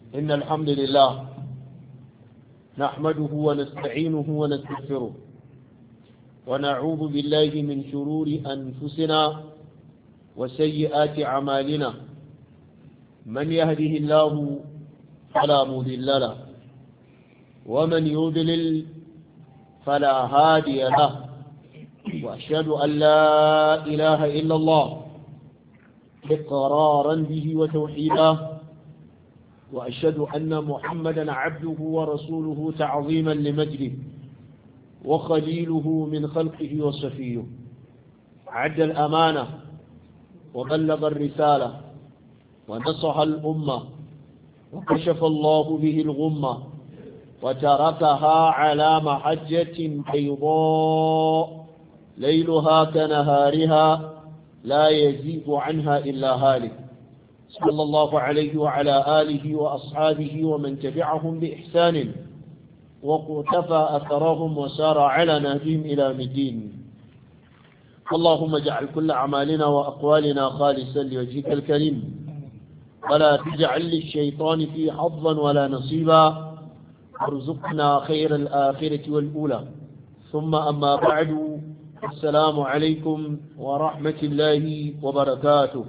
إن الحمد لله نحمده ونستعينه ونستغفره ونعوذ بالله من شرور أنفسنا وسيئات أعمالنا من يهده الله فلا مضل له ومن يضلل فلا هادي له وأشهد أن لا إله إلا الله إقرارا به وتوحيدا وأشهد أن محمدا عبده ورسوله تعظيما لمجده وخليله من خلقه وصفيه عد الأمانة وبلغ الرسالة ونصح الأمة وكشف الله به الغمة وتركها على محجة بيضاء ليلها كنهارها لا يزيغ عنها إلا هالك صلى الله عليه وعلى آله وأصحابه ومن تبعهم بإحسان وقتفى أثرهم وسار على نهجهم إلى مدين. اللهم اجعل كل أعمالنا وأقوالنا خالصا لوجهك الكريم ولا تجعل للشيطان فيه حظا ولا نصيبا وارزقنا خير الآخرة والأولى. ثم أما بعد، السلام عليكم ورحمة الله وبركاته.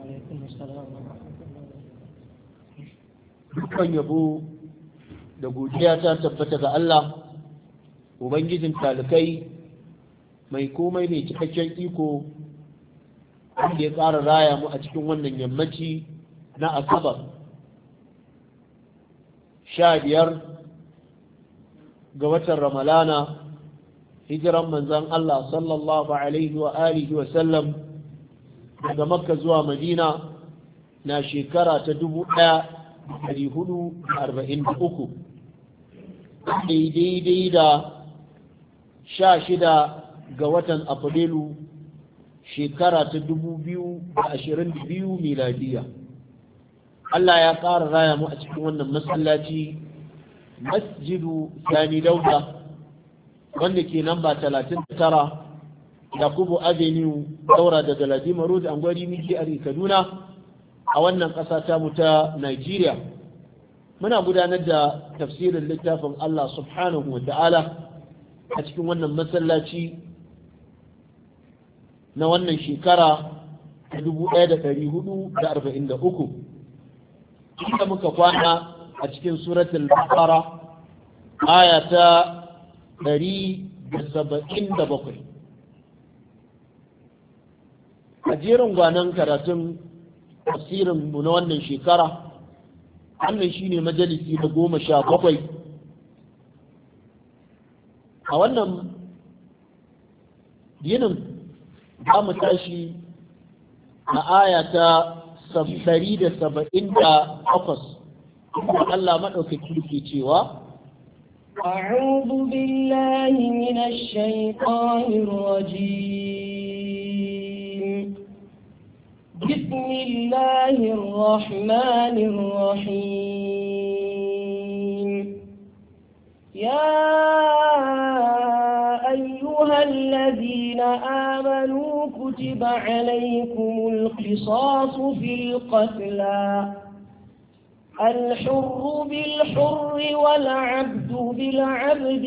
dukkan yabo da godiya ta tabbata ga Allah ubangijin talikai mai komai mai cikakken iko wanda ya ƙara raya mu a cikin wannan yammaci na asabar 15 ga watan ramalana hijiran manzon Allah sallallahu alaihi wa alihi wa sallam daga makka zuwa madina na shekara ta 1443 daidai da 16 ga watan afrilu shekara ta 2022 miladiya. Allah ya ƙara raya mu a cikin wannan masallaci masjidu Sani Dauda wanda ke namba 39 Yakubu Avenue daura daga Ladima Road Angwari Miki a Kaduna a wannan ƙasa ta mu ta Nigeria. Muna gudanar da tafsirin littafin Allah subhanahu wa ta'ala a cikin wannan masallaci na wannan shekara ta 1443 inda muka kwana a cikin suratul Baqara aya ta 177. A jerin gwanon karatun tafsirin mu na wannan shekara wannan shine majalisi na 17 a wannan yinin za mu tashi a aya ta 178 Allah maɗaukaki ke cewa أعوذ بالله من الشيطان الرجيم بسم الله الرحمن الرحيم يا أيها الذين آمنوا كتب عليكم القصاص في القتلى الحر بالحر والعبد بالعبد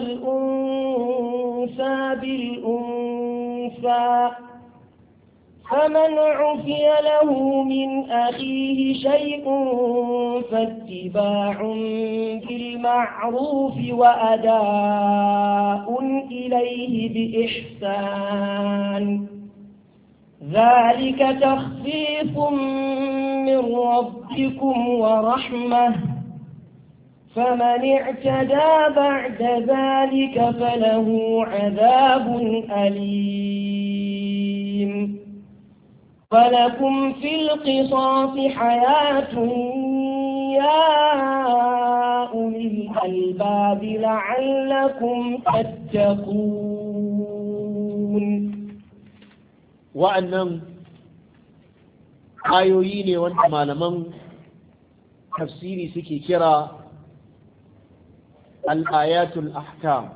والأنثى بالأنثى فمن عفي له من أخيه شيء فاتباع بالمعروف وأداء إليه بإحسان ذلك تخفيف من ربكم ورحمة فمن اعتدى بعد ذلك فله عذاب أليم فلكم في القصاص حياة يا أولي الألباب لعلكم تتقون. wa'annan ayoyi ne wanda malaman tafsiri suke kira al-ayatul ahkam,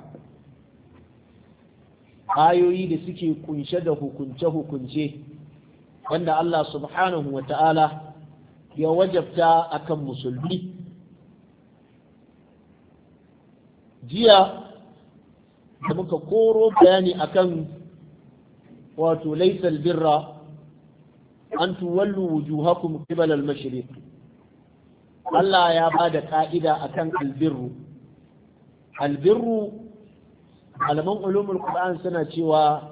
ayoyi da suke kunshe da hukunce-hukunce wanda Allah subhanahu wa ta'ala ya wajabta akan musulmi jiya da muka koro bayani akan wato laysal birra an tuwallu wujuhakum qibala al-mashriq Allah ya bada ka'ida akan albirru malaman ulumul qur'an suna cewa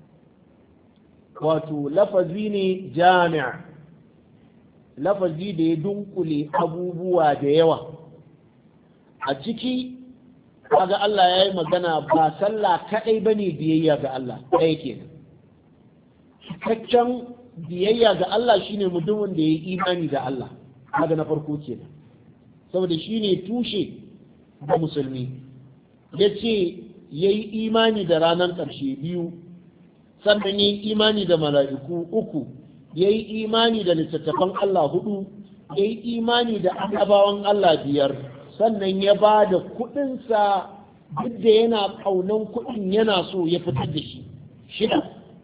wato lafazi ne jami' lafazi da ya dunkule abubuwa da yawa a ciki kaga Allah ya yi magana ba sallah kadai bane biyayya ga Allah ɗaya kenan cikakken biyayya ga Allah shine mutumin da ya yi imani da Allah kaga na farko kenan saboda shine tushe da musulmi yace yayi imani da ranar ƙarshe biyu sannan yayi imani da mala'iku uku yayi imani da littattafan Allah hudu yayi imani da annabawan Allah biyar sannan ya ba da kuɗinsa duk da yana ƙaunan kuɗin yana so ya fitar da shi shida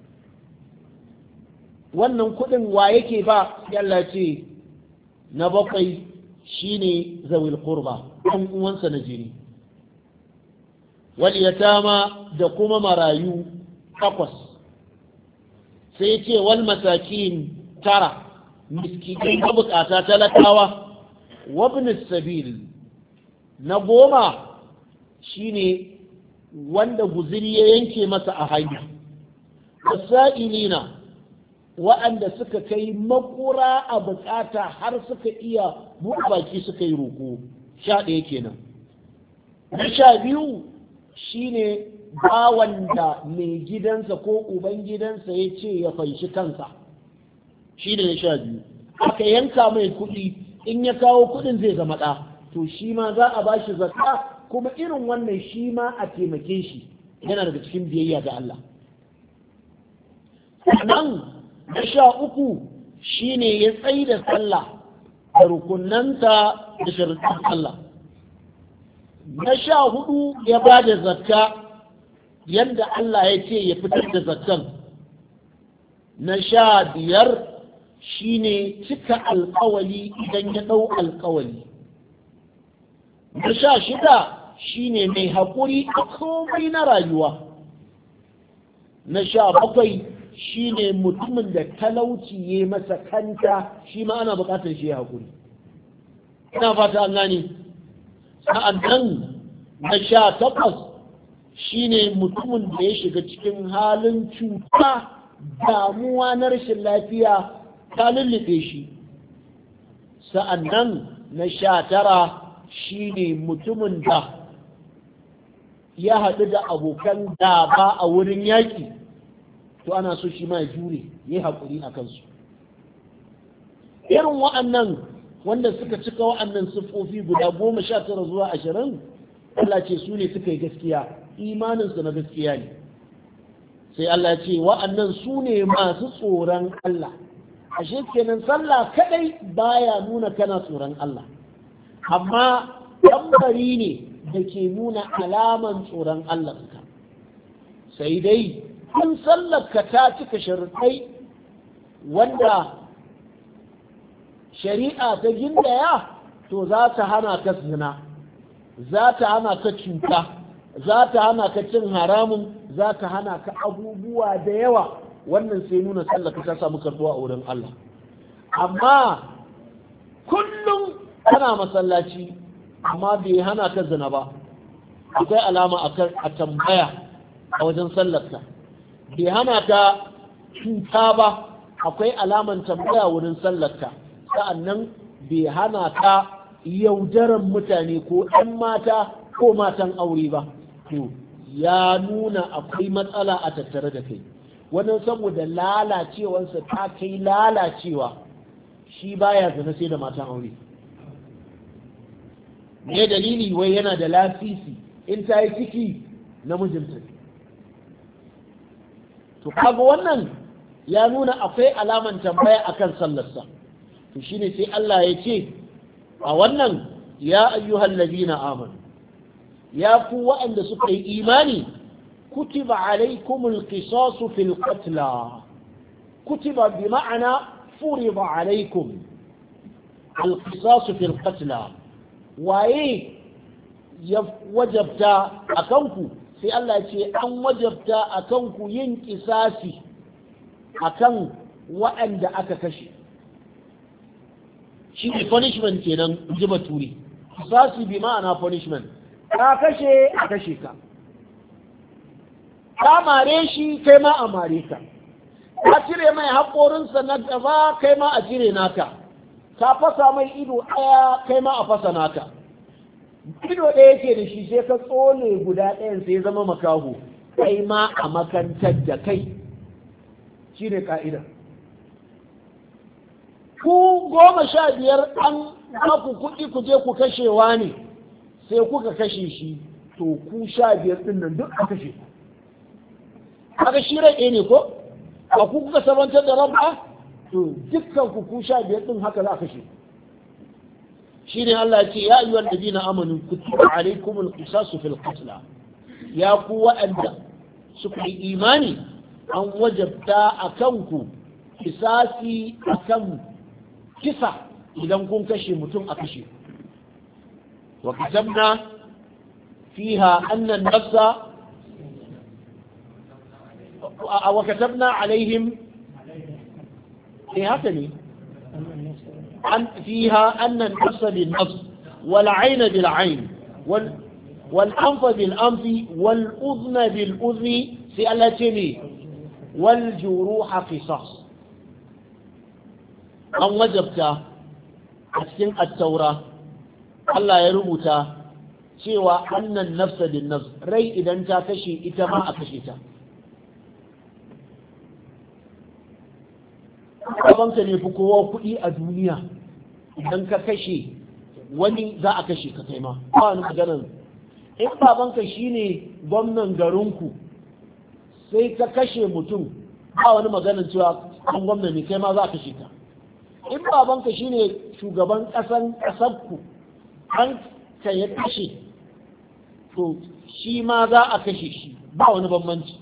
wannan kuɗin wa yake ba yalla ce na bakwai shine zawil qurba ɗan uwansa na jini wal yatama da kuma marayu takwas sai ce wal masakin tara miskinai mabukata talakawa wabnis sabil na goma shine wanda guziri ya yanke masa a hanya wasa'ilina wa'anda suka kai makura a bukata har suka iya buɗe baki suka yi roƙo 11 kenan na 12 shine bawan da mai gidansa ko uban gidansa ya ce ya fanshi kansa shine na 12 aka yanka mai kuɗi in ya kawo kuɗin zai zama ɗa to shi ma za a bashi zakka kuma irin wannan shi ma a taimake shi yana daga cikin biyayya ga Allah sannan na 13 shine ya tsaye da sallah da rukunanta da sharuɗin sallah na 14 ya ba da zakka yadda Allah ya ce ya fitar da zakkan na 15 shine cika alƙawali idan ya ɗau alƙawali na 16 shine mai haƙuri a komai na rayuwa na 17 shine mutumin da talauci ya masa kanta shi ma ana buƙatar shi ya haƙuri ina fata an gane sa'annan na 18 shine mutumin da ya shiga cikin halin cuta damuwa na rashin lafiya ta lullube shi sa'annan na 19 shine mutumin da ya haɗu da abokan gaba a wurin yaƙi to ana so shi ma ya jure ya yi haƙuri a kansu irin wa'annan wanda suka cika wa'annan siffofi guda 19 zuwa 20 Allah ce su ne suka yi gaskiya imaninsu na gaskiya ne sai Allah ce wa'annan su ne masu tsoron Allah ashe kenan sallah kadai baya nuna kana tsoron Allah amma tambari ne da ke nuna alaman tsoron Allah ka sai dai kun sallarka ta cika sharuɗai wanda shari'a ta gindaya to za ta hana ka zina za ta hana ka cuta za ta hana ka cin haramun za ta hana ka abubuwa da yawa wannan sai nuna sallarka ta samu karɓuwa a wurin Allah amma kullum kana masallaci amma bai hana ka zina ba akwai alama a tambaya a wajen sallarka bai hana ka cuta ba akwai alaman tambaya wurin sallarka sa'annan bai hana ka yaudaran mutane ko ɗan mata ko matan aure ba to ya nuna akwai matsala a tattare da kai wannan saboda lalacewarsa ta kai lalacewa shi baya zina sai da matan aure me dalili wai yana da lasisi in ta yi ciki namijinta to kaga wannan ya nuna akwai alaman tambaya akan sallarsa to shine sai Allah ya ce a wannan ya ayyuhal ladina amanu ya ku waɗanda suka yi imani kutiba alaikumul qisasu fil qatla kutiba bi ma'ana furida alaikum al qisasu fil qatla waye ya wajabta a kanku sai Allah ce an wajabta a kanku yin kisasi a kan waɗanda aka kashe shi ne punishment kenan ji bature kisasi bi ma'ana punishment ka kashe a kashe ka ka mare shi kai ma a mare ka ka cire mai haƙorinsa na gaba kai ma a cire naka ka fasa mai ido ɗaya kai ma a fasa naka ido ɗaya yake da shi sai ka tsone guda ɗayan sai zama makaho kai ma a makantar da kai shi ne ka'ida ku 15 an ku kuɗi ku je ku kashewa ne sai kuka kashe shi to ku 15 ɗin nan duk a kashe kaga shi rai ne ko ba ku kuka sabantar da rabba to dukkan ku 15 ɗin haka za a kashe shi ne Allah ce ya ayyuhal ladina amanu kutiba alaykumul qisasu fil qatl ya ku wa'anda suka yi imani an wajabta akan ku kisasi akan kisa idan kun kashe mutum a kashe wa katabna fiha anna an-nafsa wa katabna alaihim haka ne فيها أن النفس بالنفس والعين بالعين والأنف بالأنف والأذن بالأذن سألتني والجروح قصاص أن وجبت أسكن التوراة الله يربط سوى أن النفس بالنفس ري إذا انت كشي إتما أكشيتا babanka ne fi kowa kuɗi a duniya idan ka kashe wani za a kashe ka kai ma ba wani maganar in babanka shine gwamnan garinku sai ka kashe mutum ba wani maganar cewa an gwamna ne kai ma za a kashe ka in babanka shine shugaban ƙasarku an ka ya kashe to shi ma za a kashe shi ba wani bambanci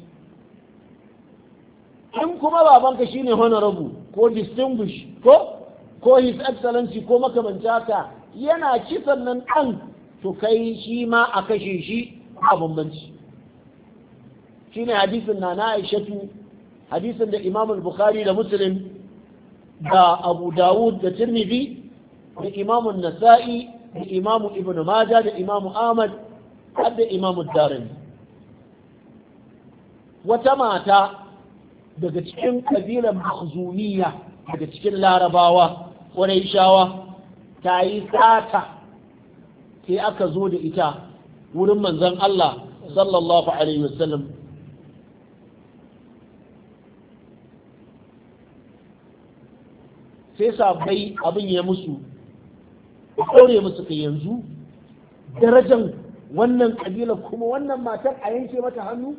in kuma babanka shine honorable ko distinguish ko his excellency ko makamanci haka yana kisan nan ɗan to kai shi ma a kashe shi a bambanci shine hadisin na Aishatu hadisin da Imam al-Bukhari da Muslim da Abu Dawud da Tirmidhi da Imam an-Nasa'i da Imam Ibn Majah da Imam Ahmad da Imam ad-Darimi wata mata daga cikin kabilar Makhzumiyya daga cikin Larabawa Qurayshawa ta yi sata sai aka zo da ita wurin manzon Allah sallallahu alaihi wasallam sai sabai abin ya musu ɗaure musu kai yanzu darajan wannan kabila kuma wannan matar a yanke mata hannu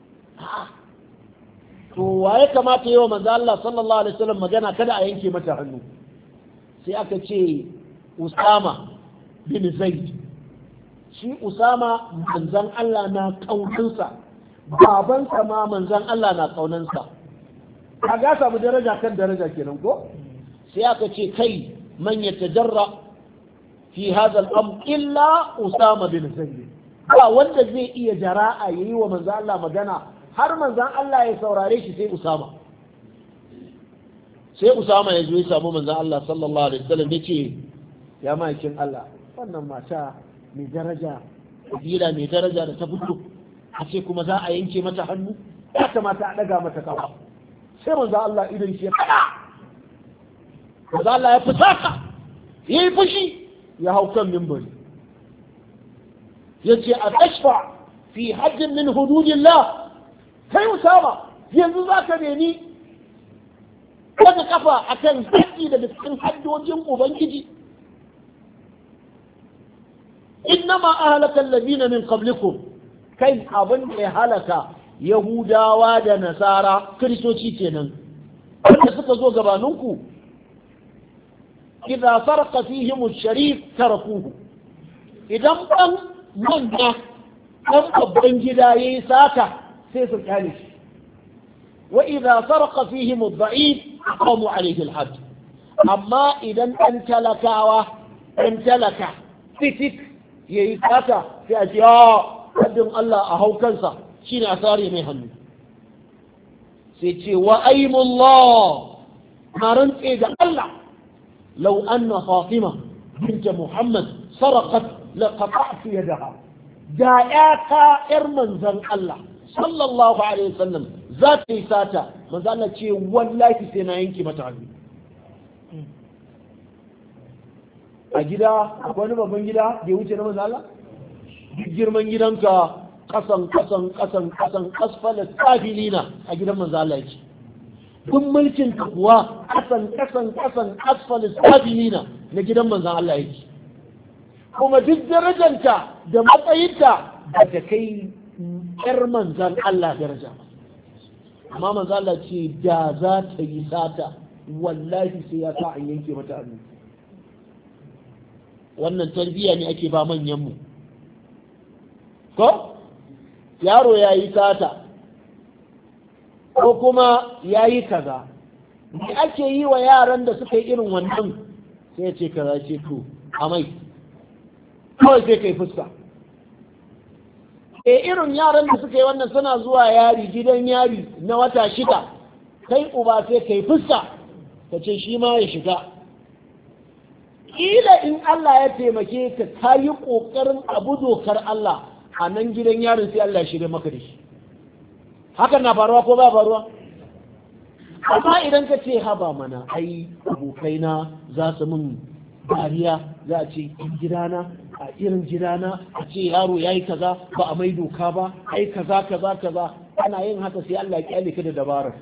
to waye kamata yi wa manzo Allah sallallahu alaihi wasallam magana kada a yanke mata hannu sai aka ce Usama bin Zaid shi Usama manzon Allah na kaunansa babansa ma manzon Allah na kaunansa kaga samu daraja kan daraja kenan ko sai aka ce kai man yatajarra fi hadha al-amr illa Usama bin Zaid ba wanda zai iya jara'a yayi wa manzon Allah magana har manzan Allah ya saurare shi sai Usama ya zo ya samu manzan Allah sallallahu alaihi wasallam ya ce ya ma'aikin Allah wannan mata mai daraja kabila mai daraja da ta fito a ce kuma za a yanke mata hannu ya kamata a daga mata kafa sai manzan Allah idan shi ya kada manzan Allah ya fusata ya yi fushi ya hau kan mimbari ya ce a tashfa fi hajjin min hududillah kai Usama yanzu za ka nemi wata kafa a kan haƙƙi daga cikin haddojin Ubangiji innama ahlaka alladhina min qablikum kai abin da ya halaka Yahudawa da Nasara Kiristoci kenan wanda suka zo gabaninku idza sarqa fihim ash-sharif tarakuhu idan ban manya dan babban gida yayi sata sai su kyale shi wa idza sarqa fihim ad-da'if aqamu alayhi al-hadd amma idan dan talaka fitik yayi sata sai a ce haddin Allah a hau kansa shine a sare mai hannu sai ce wa aimullah na rantse da Allah law anna Fatima bint Muhammad sarqat laqata'tu yadaha da yaka yar manzon Allah sallallahu alaihi wasallam za ta yi sata manzo Allah ce wallahi sai na yanke mata hannu a gida akwai wani babban gida da ya wuce na manzo Allah girman gidanka kasan asfala safilina a gidan manzo Allah yake duk mulkin ka kuwa kasan asfala safilina na gidan manzo Allah yake kuma duk darajanta da matsayinta ba ta kai yar manzan Allah daraja amma manzo Allah ce da za ta yi sata wallahi sai ya sa an yanke mata hannu wannan tarbiyya ne ake ba manyan mu ko yaro ya yi sata ko kuma ya yi kaza me ake yi wa yaran da suka yi irin wannan sai ya ce kaza ce to amai kawai sai kai fuska irin yaran da suka yi wannan suna zuwa yari gidan yari na wata 6 kai uba sai kai fuska ka ce shi ma ya shiga kila in Allah ya taimake ka ka yi ƙoƙarin abu dokar Allah a nan gidan yarin sai Allah shirya maka da shi hakan na faruwa ko ba faruwa amma idan ka ce haba mana ai abokaina za su min dariya za a ce gidana a irin gidana a ce yaro ya yi kaza ba a mai doka ba ai kaza ana yin haka sai Allah ya kyale ka da dabarar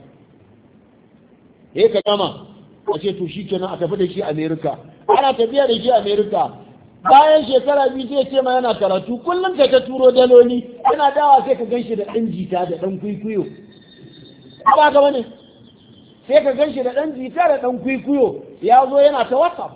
ka gama a ce to shi kenan a tafi da shi Amerika ana tafiya da shi Amerika bayan shekara 2 zai ce ma yana karatu kullum ka ta turo daloli yana dawa sai ka ganshi da ɗan jita da ɗan kwikwiyo ba ga wani sai ka ganshi da ɗan jita da ɗan kwikwiyo ya zo yana ta whatsapp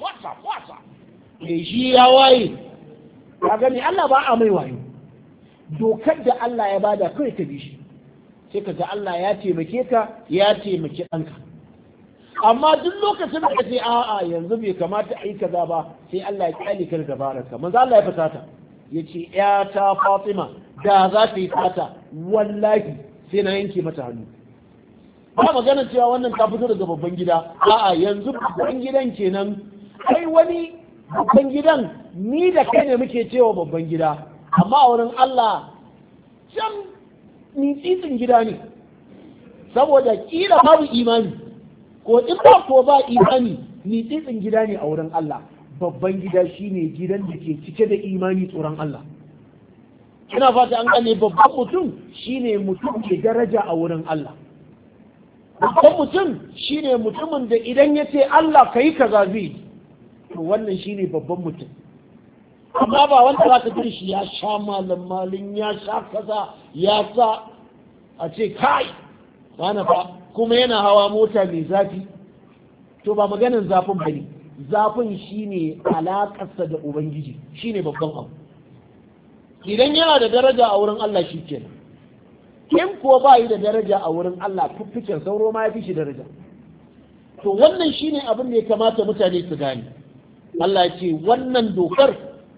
shi ya waye ka gani Allah ba a mai wayo dokar da Allah ya bada kai ka bi shi sai ka ga Allah ya taimake ka ya taimaki ɗanka amma duk lokacin da kace a'a yanzu bai kamata a yi kaza ba sai Allah ya kyale ka da baraka manzo Allah ya fata ta yace ya ta Fatima da za ta yi fata wallahi sai na yanke mata hannu ba magana cewa wannan ta fito daga babban gida a'a yanzu babban gidan kenan kai wani babban gidan ni da kai ne muke cewa babban gida amma a wurin Allah can ni tsitsin gida ne saboda kila babu imani ko in ba ko ba imani ni tsitsin gida ne a wurin Allah babban gida shine gidan da ke cike da imani tsoron Allah ina fata an gane babban mutum shine mutum ke daraja a wurin Allah babban mutum shine mutumin da idan ya ce Allah kai kaza zai to wannan shine babban mutum amma ba wanda za ka ji shi ya sha malin ya sha kaza ya sa a ce kai wani fa kuma yana hawa mota mai zafi to ba maganin zafin bane zafin shine alakarsa da ubangiji shine babban abu idan yana da daraja a wurin Allah shikenan in kuwa ba yi da daraja a wurin Allah fuffiken sauro ma ya fi shi daraja to wannan shine abin da ya kamata mutane su gane Allah ya ce wannan dokar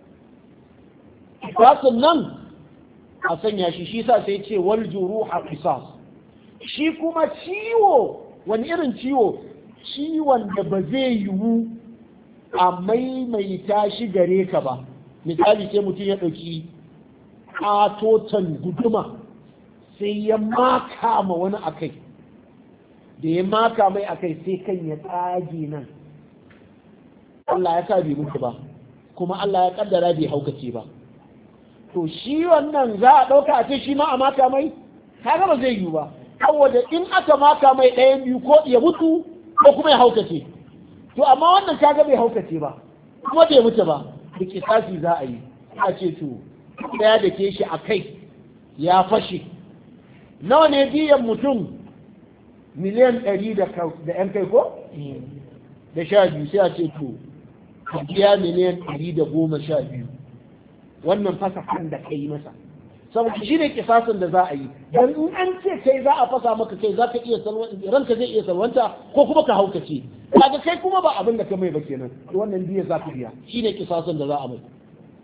fasin nan a sanya shi sa sai ce wal juruha qisas shi kuma ciwo wani irin ciwon da ba zai yiwu a maimaita shi gare ka ba misali sai mutum ya ɗauki ƙatoton guduma sai ya maka ma wani akai da ya maka mai akai sai kan ya tsage nan Allah ya sa bai mutu ba kuma Allah ya kaddara bai haukace ba to shi wannan za a ɗauka a ce shi ma a maka mai kaga ba zai yiwu ba saboda in aka maka mai ɗayan biyu ko ya mutu ko kuma ya haukace to amma wannan kaga bai haukace ba kuma bai mutu ba da kisasi za a yi a ce to ɗaya da ke shi a kai ya fashe nawa ne biyan mutum miliyan 100 da yan kai ko da 12 sai a ce to ka biya miliyan 112 wannan fasa kan da kai masa saboda shi ne kisasin da za a yi dan in an ce kai za a fasa maka kai za ka iya ranka zai iya salwanta ko kuma ka haukace kaga kai kuma ba abin da ka mai ba kenan to wannan biya za ka biya shi ne kisasin da za a mai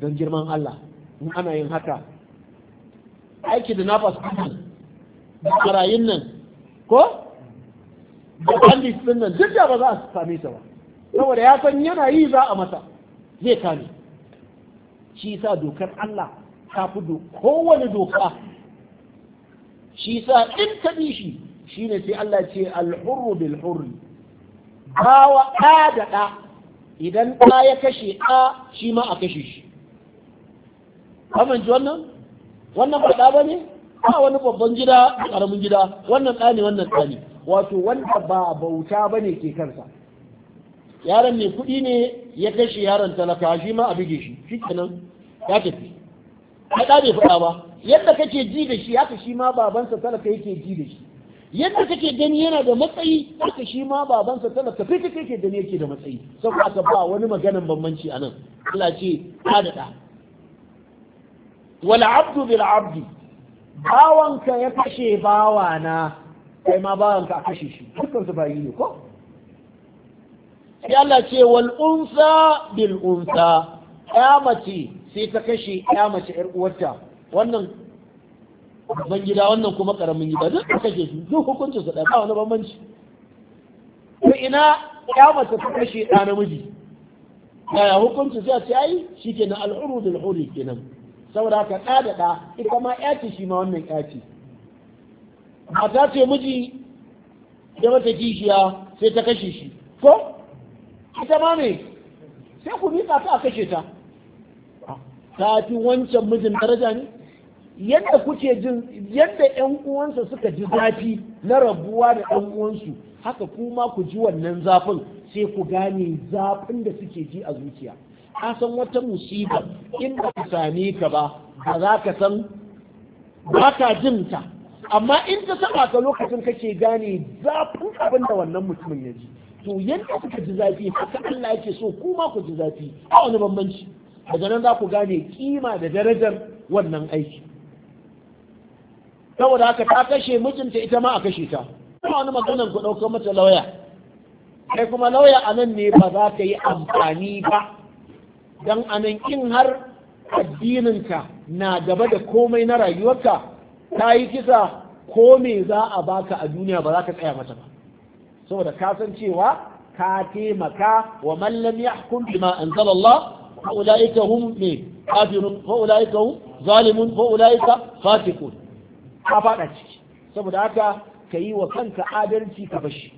don girman Allah in ana yin haka aiki da nafas da ƙarayin nan ko da bandit din nan duk da ba za a same ta ba saboda ya san yana yi za a masa zai kame shi sa dokar Allah ta fi kowane doka shi sa in ta bi shi shine sai Allah ce al-hurru bil hurri bawa ɗa da ɗa idan ɗa ya kashe ɗa shi ma a kashe shi amince wannan ba ɗa ba ne ba wani babban gida ƙaramin gida wannan ɗa ne wannan ɗa ne wato wanda ba bauta ba ne ke kansa yaron mai kuɗi ne ya kashe yaron talaka shi ma a bige shi shi kenan ya tafi ai ɗa bai faɗa ba yadda kake ji da shi haka shi ma babansa talaka yake ji da shi yadda kake gani yana da matsayi haka shi ma babansa talaka kai kake gani yake da matsayi saboda haka ba wani maganan bambanci a nan Allah ce ɗa da ɗa wal abdu bil abdi bawanka ya kashe bawana kai ma bawanka a kashe shi dukkan su bayi ne ko sai Allah ce wal unsa bil unsa ya mace sai ta kashe ya mace yar uwarta wannan babban gida wannan kuma karamin gida duk da kake su duk hukuncin su da ba wani bambanci ko ina ya mace ta kashe ɗa namiji yaya hukuncin sai a ce ai shikenan al'uru bil huri kenan saboda haka ɗa da ɗa ita ma ya ce shi ma wannan ya ce mata ce miji da mata kishiya sai ta kashe shi ko ita ma me sai ku miƙa ta a kashe ta ta fi wancan mijin daraja ne yadda kuke jin yadda ƴan uwansa suka ji zafi na rabuwa da ƴan uwansu haka kuma ku ji wannan zafin sai ku gane zafin da suke ji a zuciya ka san wata musiba in ba ka same ka ba ba za ka san ba ka jin ta amma in ta taba ka lokacin kake gane zafin abin da wannan mutumin ya ji to yadda kuka ji zafi haka Allah yake so kuma ku ji zafi a wani bambanci daga nan za ku gane kima da darajar wannan aiki saboda haka ta kashe mijinta ita ma a kashe ta kuma wani maganar ku ɗaukar mata lauya kai kuma lauya a nan ne ba za ka yi amfani ba don a nan in har addininka na gaba da komai na rayuwarka ta yi kisa ko me za a baka a duniya ba za ka tsaya mata ba saboda ka san cewa ka taimaka wa man lam yahkum bima anzalallah fa ulaika hum kafirun fa ulaika hum zalimun fa ulaika fasiqun ka fada ciki saboda haka ka yi wa kanka adalci ka bashi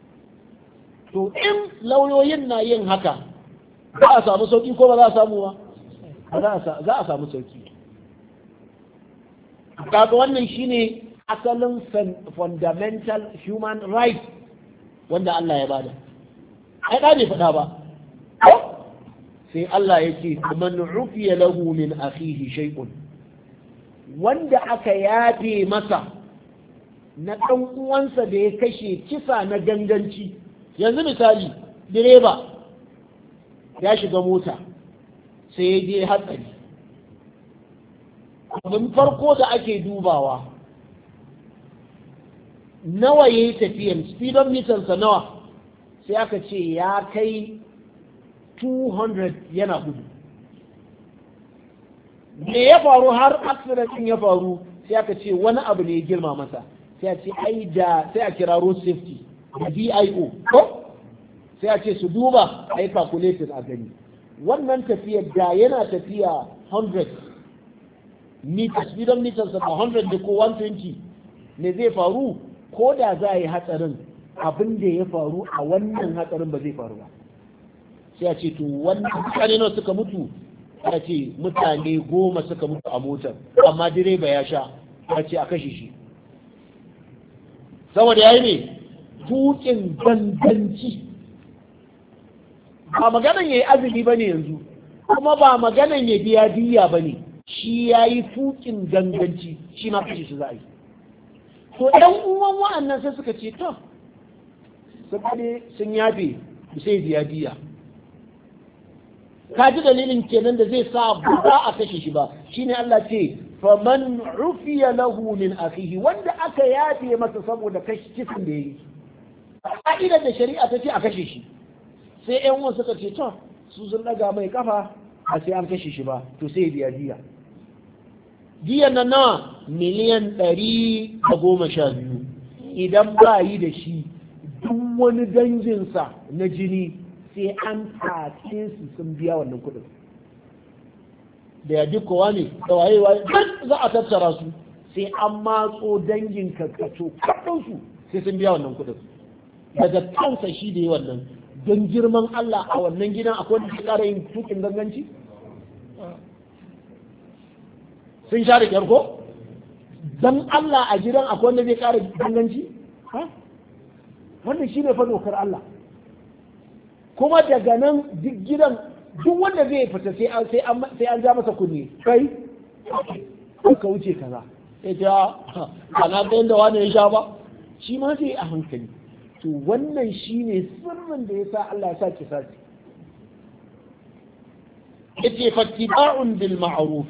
to in lauyoyin na yin haka za a samu sauki ko ba za a samu ba za a samu sauki kaga wannan shine asalin fundamental human right wanda Allah ya bada ai da bai faɗa ba sai Allah yake man ufiya lahu min akhihi shay'un wanda aka yafe masa na ɗan uwansa da ya kashe kisa na ganganci yanzu misali direba ya shiga mota sai ya je hatsari abin farko da ake dubawa nawa ya yi tafiyan speedometersa nawa sai aka ce ya kai 200 yana gudu me ya faru har accident din ya faru sai aka ce wani abu ne ya girma masa sai a ce ai da sai a kira road safety da VIO ko sai a ce su duba ai calculated a gani wannan tafiyar da yana tafiya 100 meters speedon meters da 100 da ko 120 ne zai faru ko da za a yi hatsarin abin da ya faru a wannan hatsarin ba zai faru ba sai a ce to wannan mutane nawa suka mutu ya ce mutane 10 suka mutu a motar amma direba ya sha ya ce a kashe shi saboda ya yi ne tukin ganganci ba maganan ya yi azumi ba ne yanzu kuma ba maganan ya biya diya ba ne shi ya yi tukin ganganci shi ma kashe shi za a yi to ɗan uwan wa'annan sai suka ce to sun yafe sai biya diya ka ji dalilin kenan da zai sa ba za a kashe shi ba shine Allah ce faman rufiya lahu min akhihi wanda aka yafe masa saboda kisan da yayi ka'idar da shari'a ta ce a kashe shi sai ƴan uwan suka ce to su sun daga mai kafa ba sai an kashe shi ba to sai biya diya. Diyan nan nawa miliyan 112. Idan ba yi da shi duk wani danginsa na jini sai an tace su sun biya wannan kuɗin. Da ya duk kowa ne da wayewa za a tattara su sai an matso dangin kakaco kaɗansu sai sun biya wannan kuɗin. Daga kansa shi da yi wannan don girman Allah a wannan gidan akwai wanda ke ƙara yin tukin ganganci? Sun sha da ƙyar ko? Don Allah a gidan akwai wanda zai ƙara ganganci? Wannan shi ne fa dokar Allah. Kuma daga nan duk gidan duk wanda zai fita sai an ja masa kunne kai ka wuce kaza sai ta ana bayan da wani ya sha ba shi ma sai a hankali. To wannan shine sirrin da yasa Allah ya sa kisasi. Yace fattiba'un bil ma'ruf,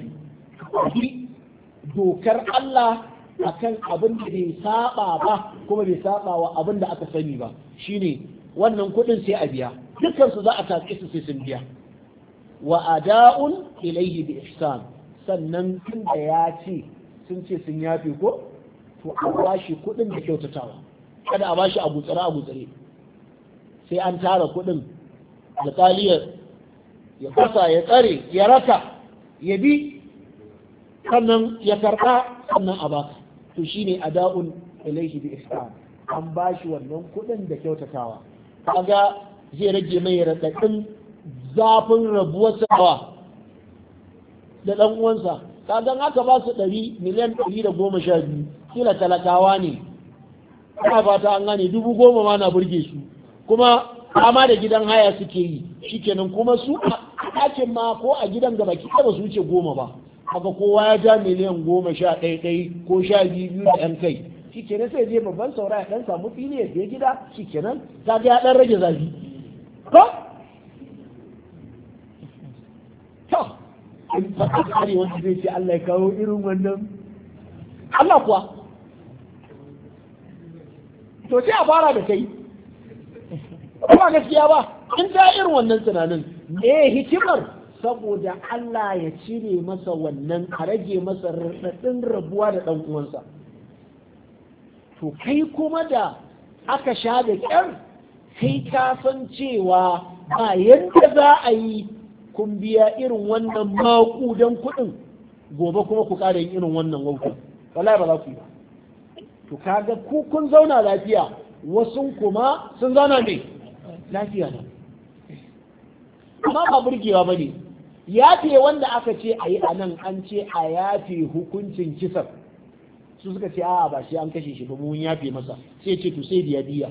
dokar Allah akan abin da bai saba ba kuma bai saba wa abin da aka sani ba, shine wannan kudin sai a biya, dukkan su za a take su sai sun biya. Wa ada'un ilayhi bi ihsan, sannan tun da ya ce sun ce sun yafe ko to a bashi kudin da kyautatawa, kada a bashi abu tsare sai an tara kudin alƙaliyar ya fasa ya tsare ya raka ya bi sannan ya karɓa sannan a baka. To shine ada'un ilayhi bi ihsan, an bashi wannan kudin da kyautatawa, kaga zai rage mai raɗaɗin zafin rabuwar sawa da ɗan uwansa. Kaga aka ba su miliyan 112 kila talakawa ne, ina fata an gane 10,000 ma na burge su, kuma kama da gidan haya suke yi shikenan, kuma su a ɗakin ma ko a gidan gaba ki ba su wuce 10 ba, haka kowa ya ja miliyan 11 ko 12 da yan kai, shikenan sai je babban saura ya dan samu fili ya je gida, shikenan kaga ya dan rage zafi ko to in fata kare wanda zai ce Allah ya kawo irin wannan, Allah kuwa to sai a fara da kai ba gaskiya ba. In ta irin wannan tunanin hikimar saboda Allah ya cire masa wannan, a rage masa raɗaɗin rabuwa da ɗan uwansa. To kai kuma da aka sha da ƙyar, kai ka san cewa ba yadda za a yi kun biya irin wannan maƙudan kuɗin gobe kuma ku ƙara yin irin wannan wautan, wallahi ba za ku yi ba. To kaga ku kun zauna lafiya, wasu kuma sun zauna ne lafiya ne, amma ba burgewa ba ne. Yafe wanda aka ce a yi a nan, an ce a yafe hukuncin kisan, su suka ce a ba shi an kashe shi ba mun yafe masa, sai ce to sai diya.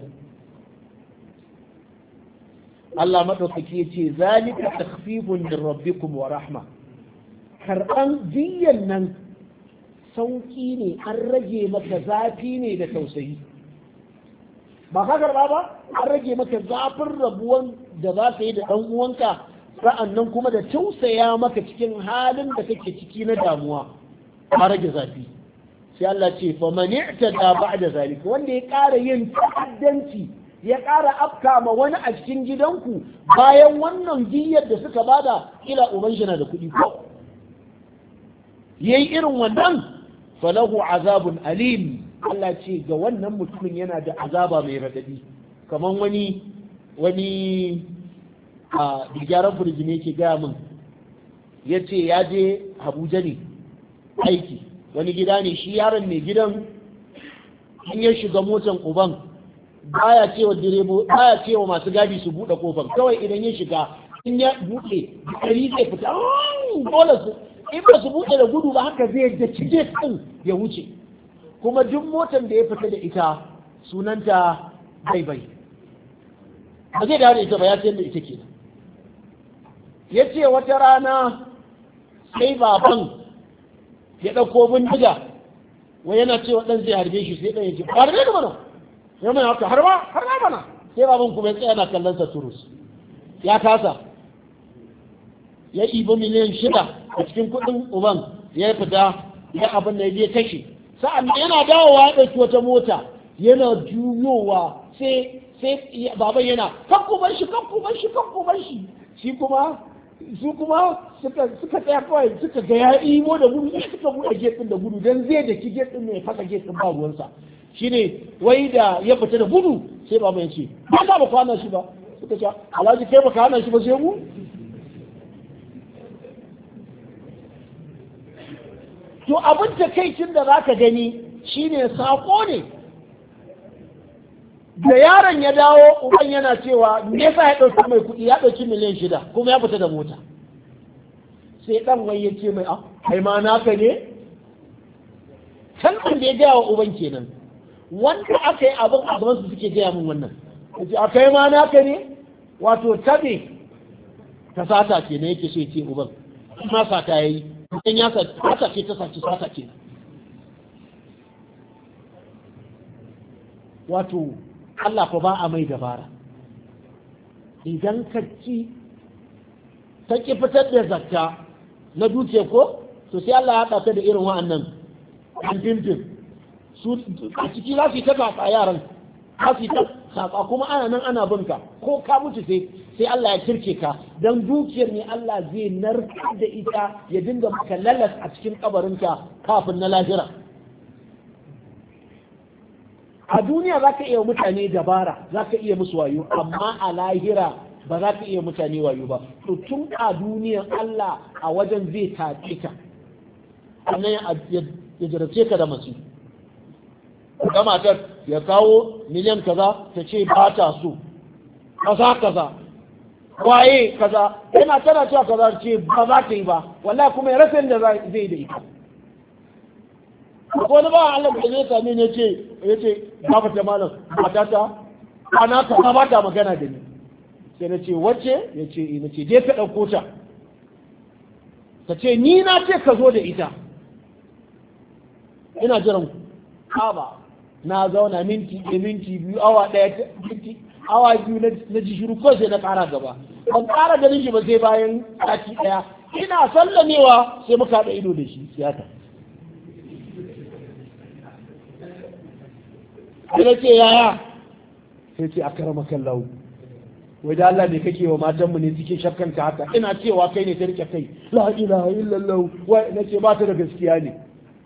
Allah madaukaki ya ce zalika takhfifun min rabbikum wa rahma, karban diyan nan sauki ne, an rage maka zafi ne da tausayi. Ba ka karba ba, an rage maka zafin rabuwan da za ka yi da ɗan uwanka, sa'annan kuma da tausaya maka cikin halin da kake ciki na damuwa, ka rage zafi. Sai Allah ce fa man i'tada ba'da zalika, wanda ya ƙara yin ta'addanci, ya ƙara afka ma wani a cikin gidanku bayan wannan diyyar da suka bada, ila uban shi na da kuɗi ko yayi irin wannan, falahu azabun alim, Allah ce ga wannan mutumin yana da azaba mai radadi. Kaman wani a gyaran firji ne ke gaya min, ya ce ya je Abuja ne aiki, wani gida ne, shi yaron mai gidan in ya shiga motan uban baya cewa masu gadi su buɗe kofar, kawai idan ya shiga in ya buɗe gari zai fita dole su, in ba su buɗe da gudu ba haka zai da cije kan ya wuce, kuma duk motar da ya fita da ita sunanta bai ba zai dawo da ita ba, ya sayar da ita ke. Ya ce wata rana sai baban ya ɗauko bindiga, wai yana cewa ɗan zai harbe shi, sai ɗan ya ce harbe da mana, ya mai haka harba mana, sai baban kuma ya tsaya na kallon sa turus, ya kasa, ya ibo miliyan 6 a cikin kuɗin uban, ya fita ya abin da ya je kashe. Sa'an yana dawowa ya ɗauki wata mota, yana juyowa sai baban yana kakku bar shi, shi kuma su kuma suka tsaya kawai suka ga ya imo da gudu suka buɗe gate din da gudu dan zai da ki gate din ne ya fasa gate din ba ruwansa shine wai da ya fita da gudu sai baba ya ce ba ka ba kwana shi ba suka ce alhaji kai ba ka hana shi ba sai mu to abin takaicin da zaka gani shine sako ne da yaron ya dawo uban yana cewa me yasa ya dauki mai kuɗi ya dauki miliyan 6 kuma ya fita da mota sai dan wai ya ce mai kai ma naka ne kan da ya gaya wa uban kenan wanda aka yi abin a gaban su suke gaya min wannan yace kai ma naka ne wato tabe ta sata ce ne yake so ya ce uban ma sata yayi dan ya sata ce ta saci sata ce wato Allah fa ba a mai dabara idan ka ci ta ki fitar da zakka na dukiya ko to sai Allah ya haɗa ta da irin wa'annan an fimfim su a ciki za su yi ta kasa yaran za su yi ta kasa kuma ana nan ana binka ko ka mutu sai Allah ya kirke ka don dukiyar ne Allah zai narkar da ita ya dinga maka lalas a cikin kabarinka kafin na lahira a duniya za ka iya mutane dabara za ka iya musu wayo amma a lahira ba za ka iya mutane wayo ba to tun a duniyan Allah a wajen zai tace ka sannan ya jarabce ka da masu ga matar ya kawo miliyan kaza ta ce ba ta so kaza waye kaza yana tana cewa kaza ce ba za ta yi ba wallahi kuma ya rasa yadda zai da ita wani ba Allah da zai same ne yace ba ta malam matata ana ta ba ta magana da ni sai na ce wacce yace ina ce je ka dauko ta ta ce ni na ce ka zo da ita ina jiran ba na zauna minti biyu awa ɗaya awa biyu na ji shiru ko sai na ƙara gaba ban ƙara ganin shi ba sai bayan sati ɗaya ina sallamewa sai muka haɗa ido da shi siyasa sai ce yaya sai ce a karama kallahu wai da Allah ne kake wa matanmu ne cikin shakkanka haka ina cewa kai ne ta rike kai la ilaha illallah wai nace ba ta da gaskiya ne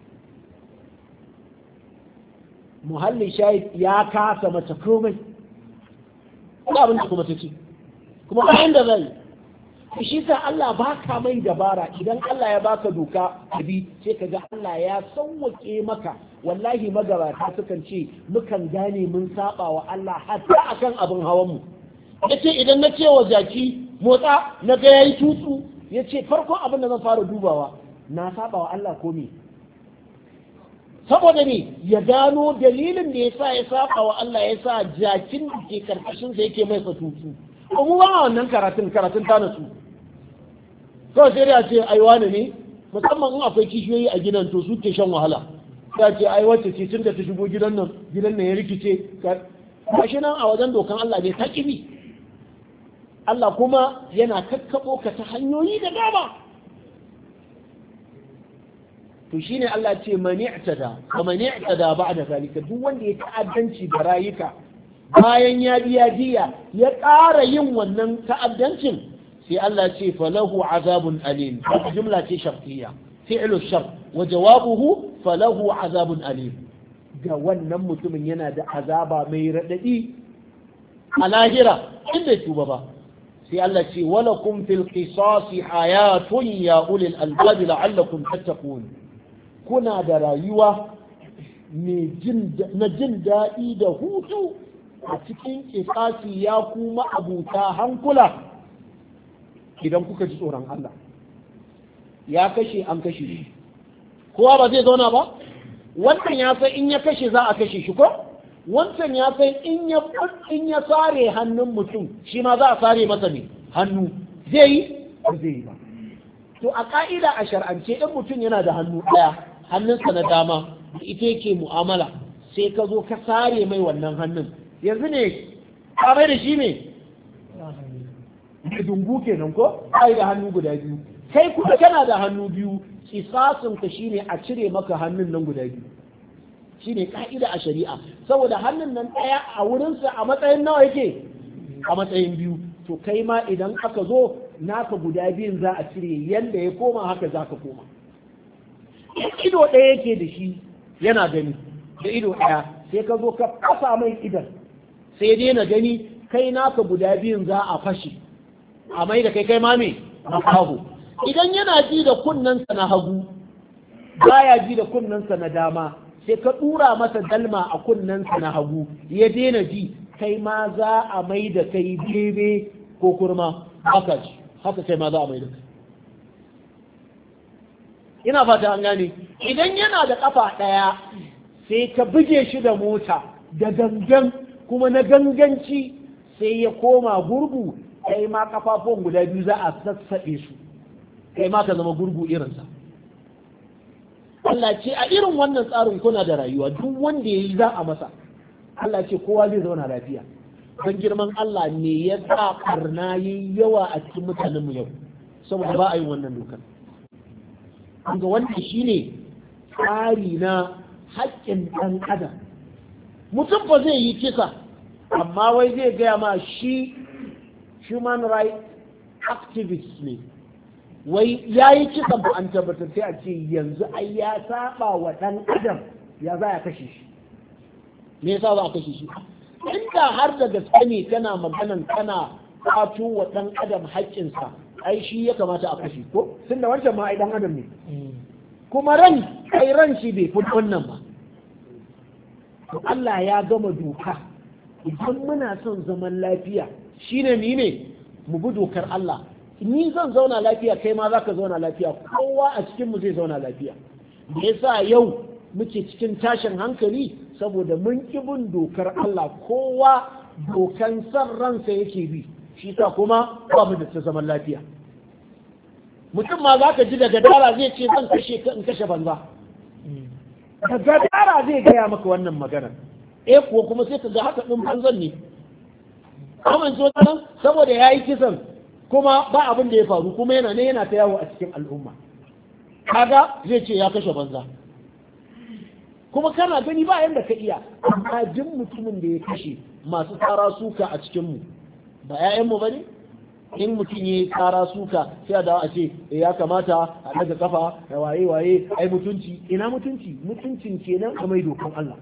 muhallin shahid ya kasa mata komai ba abin da kuma ta ce kuma bayan da zai shi sa Allah baka mai dabara idan Allah ya baka doka abi sai ka ga Allah ya sauwake maka wallahi magabata sukan ce mukan gane mun saba wa Allah hatta akan abin hawan mu yace idan na ce wa jaki motsa na ga yayi tutsu yace farkon abin da zan fara dubawa na saba wa Allah ko me saboda ne ya gano dalilin da yasa ya saba wa Allah yasa jakin da ke karkashin sa yake mai tutsu mu ba wannan karatun ta nasu kawai sai ya ce ai wani ne musamman in akwai kishiyoyi a gidan to su ke shan wahala ya ce ai wacce ce tun da ta shigo gidan nan ya rikice gashi nan a wajen dokan Allah ne ta kibi Allah kuma yana kakkabo ka ta hanyoyi da dama to shine Allah ce mani'tada ba'da zalika duk wanda ya ta'addanci da rayuka bayan ya biya diya ya ƙara yin wannan ta'addancin sai Allah ce falahu azabun alim jumla ce shartiyya fi'lu shart wa jawabuhu falahu azabun alim ga wannan mutumin yana da azaba mai radadi a lahira inda tuba ba sai Allah ce walakum fil qisasi hayatun ya ulil albab la'allakum tattaqun kuna da rayuwa na jin daɗi da hutu a cikin kisasi ya kuma abuta hankula idan kuka ji tsoron Allah ya kashe an kashe shi kowa ba zai zauna ba wannan ya san in ya kashe za a kashe shi ko wancan ya san in ya sare hannun mutum shi ma za a sare masa ne hannu zai yi ba zai yi ba to a ka'ida a shar'ance in mutum yana da hannu ɗaya hannunsa na dama da ita yake mu'amala sai ka zo ka sare mai wannan hannun yanzu ne ka mai da shi ne da dungu kenan ko ai da hannu guda biyu kai kuma kana da hannu biyu kisasin ka shine a cire maka hannun nan guda biyu shine ka'ida a shari'a saboda hannun nan daya a wurinsa a matsayin nawa yake a matsayin biyu to kai ma idan aka zo naka guda biyun za a cire yanda ya koma haka za ka koma. Ido ɗaya yake da shi yana gani da ido ɗaya, sai ka zo ka fasa mai idan sai dai na gani, kai naka guda biyun za a fashe a mai da kai ma me makaho. Idan yana ji da kunnensa na hagu baya ji da kunnensa na dama, sai ka ɗura masa dalma a kunnensa na hagu ya daina ji, kai ma za a mai da kai bebe ko kurma haka ji, haka kai ma za a mai da kai. Ina fata an gane. Idan yana da kafa ɗaya sai ka buge shi da mota da gangan kuma na ganganci sai ya koma gurgu, kai ma kafafun guda biyu za a sassaɓe su, kai ma ka zama gurgu irinsa. Allah ce a irin wannan tsarin kuna da rayuwa, duk wanda ya yi za a masa. Allah ce kowa zai zauna lafiya. Don girman Allah ne ya sa karna yi yawa a cikin mutanenmu yau, saboda ba a yi wannan dokar. Ga wanda shi ne tsari na haƙƙin ɗan adam. Mutum ba zai yi kisa, amma wai zai gaya ma shi human rights activist ne. Wai ya yi kisan ba an tabbatar, sai a ce yanzu ai ya saba wa ɗan adam, ya za a kashe shi. Me yasa za a kashe shi? Inda har da gaske ne kana maganan kana kwato wa ɗan adam haƙƙinsa, ai shi ya kamata a kashe ko? Tunda wancan ma ai ɗan adam ne. Kuma ran shi bai fi wannan ba. To Allah ya gama doka. Idan muna son zaman lafiya, shine ni ne mu bi dokar Allah. Ni zan zauna lafiya, kai ma za ka zauna lafiya, kowa a cikinmu zai zauna lafiya. Da yasa yau muke cikin tashin hankali saboda mun ƙi bin dokar Allah, kowa dokan san ransa yake bi, shi sa kuma ba mu da ta zaman lafiya. Mutum ma za ka ji daga dara zai ce zan kashe ka in kashe banza. Daga dara zai gaya maka wannan maganar. Kuwa kuma sai ka ga haka ɗin banzan ne. Amince nan saboda ya yi kisan kuma ba abin da ya faru, kuma yana ta yawo a cikin al'umma. Kaga zai ce ya kashe banza. Kuma kana gani ba yanda ka iya, amma duk mutumin da ya kashe masu tsara suka a cikinmu ba 'ya'yanmu ba ne? In mutum ya yi tsara suka sai a dawo a ce ya kamata a daga kafa da waye ai mutunci. Ina mutunci? Mutuncin kenan a mai dokan Allah.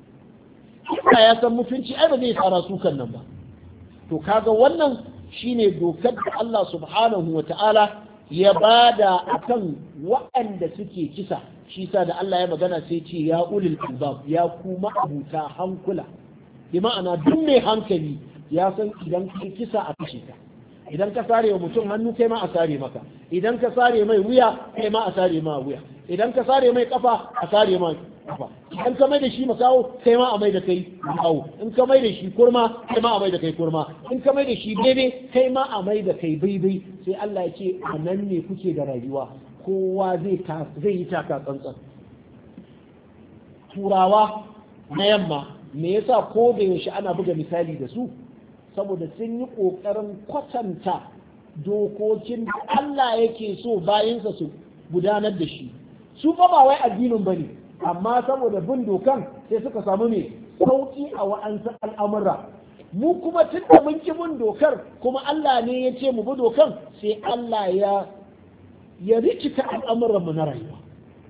Ina ya san mutunci ai ba zai tsara sukan nan ba. To kaga wannan shine dokar da Allah subhanahu wa ta'ala ya bada akan waɗanda suke kisa. Shi sa da Allah ya magana sai ce ya ulil albab, ya kuma abuta hankula. Bi ma'ana duk mai hankali ya san idan kai kisa a kashe ka. Idan ka sare wa mutum hannu kai ma a sare maka. Idan ka sare mai wuya kai ma a sare ma wuya. Idan ka sare mai kafa a sare ma kafa. Idan ka mai da shi makawo kai ma a mai da kai makawo. In ka mai da shi kurma kai ma a mai da kai kurma. In ka mai da shi bebe kai ma a mai da kai baibai. Sai Allah ya ce a nan ne kuke da rayuwa. Kowa zai yi taka tsantsan. Turawa na yamma me yasa ko da yaushe ana buga misali da su? Saboda sun yi ƙoƙarin kwatanta dokokin da Allah yake so bayansa su gudanar da shi. Su ba wai addinin bane, amma saboda bin dokan sai suka samu ne sauki a wa'ansu al'amura. Mu kuma tun da mun ki bin dokar, kuma Allah ne ya ce mu bi dokan, sai Allah ya rikita al'amuranmu na rayuwa.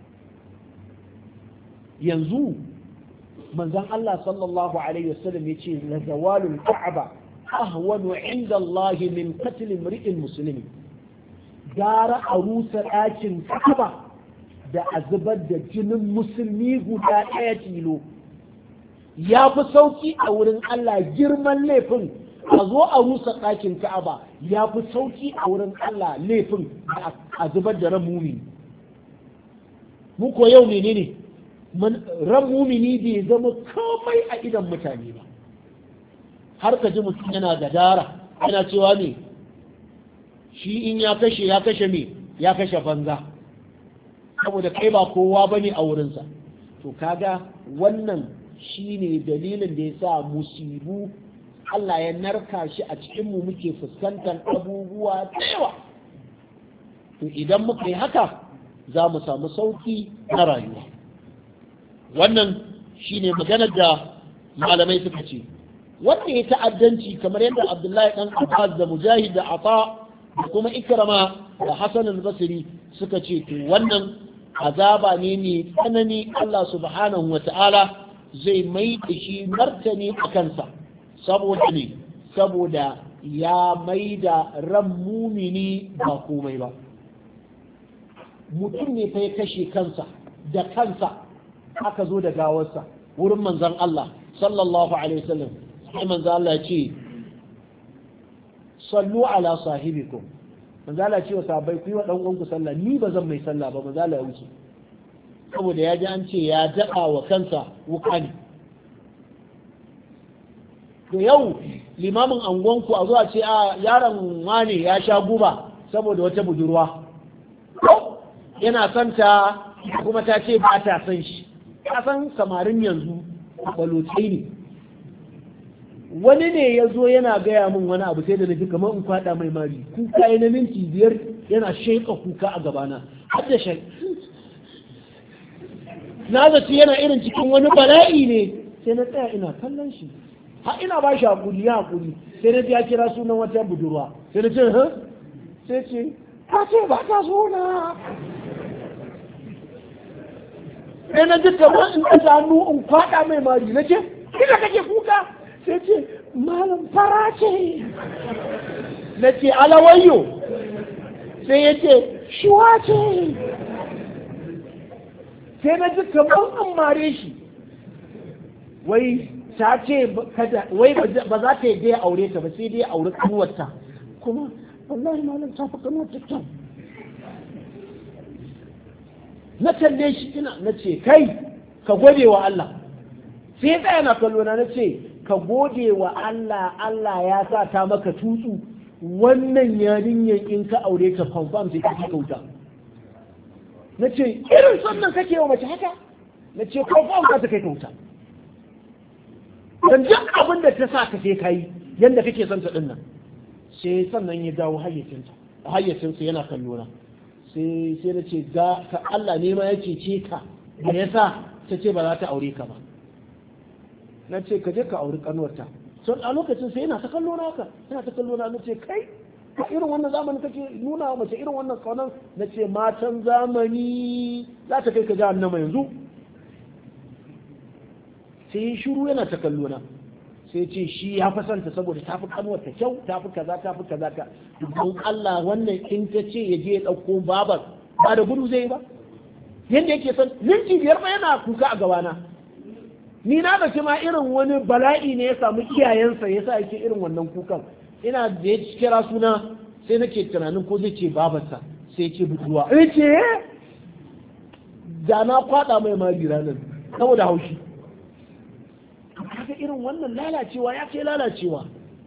Yanzu manzon Allah sallallahu alaihi wasallam ya ce la zawalul ka'aba ahwanu inda Allah min qatl imri'in muslimin. Gara a rusa ɗakin Ka'aba da a zubar da jinin musulmi guda ɗaya tilo, ya fi sauki a wurin Allah. Girman laifin a zo a rusa ɗakin Ka'aba ya fi sauki a wurin Allah laifin da a zubar da ran mumini. Mu ko yau menene ran mumini bai zama komai a idan mutane ba, har ka ji mutum yana gadara yana cewa ne shi in ya kashe me ya kashe banza, saboda kai ba kowa bane a wurinsa. To kaga wannan shine dalilin da ya sa musibu Allah ya narka shi a cikinmu muke fuskantar abubuwa da yawa. To idan muka yi haka za mu samu sauki na rayuwa. Wannan shine maganar da malamai suka ce. Wanda ya ta'addanci kamar yadda Abdullahi dan Abbas da Mujahid da Ata da kuma Ikrama da Hassan al-Basri suka ce to wannan azaba ne mai tsanani Allah subhanahu wata'ala zai mai da shi martani a kansa saboda ne saboda ya mai da ran mumini ba komai ba. Mutum ne fa ya kashe kansa da kansa aka zo da gawarsa wurin manzon Allah sallallahu alaihi wasallam sai manzon Allah ya ce sallu ala sahibikum, manzon Allah ya ce wa sahabbai ku yi wa dan uwanku sallah, ni ba zan mai sallah ba. manzon Allah ya wuce saboda ya ji an ce ya daɗa wa kansa wuka ne. to yau limamin angonku a zuwa ce a yaron wane ya sha guba saboda wata budurwa yana son ta kuma ta ce ba ta son shi. Kasan samarin yanzu balotai ne. Wani ne ya zo yana gaya min wani abu sai da na ji kamar in kwada mai mari, kuka yi na minti 5 yana sheƙa kuka a gabana har da shai na zaci yana irin cikin wani bala'i ne, sai na tsaya ina kallon shi har ina ba shi hakuri ya hakuri, sai na ji ya kira sunan wata budurwa sai na ce sai ce ka ce ba ta so na, sai na ji kamar in ɗaga hannu in kwaɗa mai mari na ce ina kake kuka, sai ce malam fara ce, na ce alawayyo, sai ya ce shuwa ce, sai na ji kamar an mare shi, wai ta ce wai ba za ta yi dai aure ta ba sai dai aure kanuwarta, kuma wallahi malam ta fi kanuwarta kyau. Na kalle shi na ce kai ka gode wa Allah, sai ya tsaya na kallo na ce ka gode wa Allah, Allah ya sa ta maka tutsu, wannan yarinyar in ka aure ta confirm sai ka kauta. Na ce irin sannan kake wa mace haka, na ce confirm ka ta kai kauta, dan duk abin da ta sa ka sai kai yanda kake son ta dinnan. Sai sannan ya dawo hayyacinsa yana kallo na, sai na ce ga ka Allah ne ma ya cece ka da yasa ta ce ba za ta aure ka ba. Na ce ka je ka auri kanuwarta. So a lokacin sai yana ta kallo na haka, yana ta kallo na, na ce kai a irin wannan zamani kake nuna wa mace irin wannan kaunan? Na ce matan zamani za ta kai ka jahannama yanzu. Sai shiru yana ta kallo na, sai ce shi ya fi santa saboda ta fi kanuwarta kyau, ta fi kaza ta fi kaza ka. Don Allah wannan in ta ce ya je ya ɗauko babar ba da gudu zai yi ba, yadda yake son minti 5 ba yana kuka a gabana. Ni na da ma irin wani bala'i ne ya samu iyayensa ya sa yake irin wannan kukan. Ina da ya kira suna sai nake tunanin ko zai ce babarsa, sai ce budurwa, ce da na kwada mai mari ranar saboda haushi. Kaga irin wannan lalacewa ya ce lalacewa.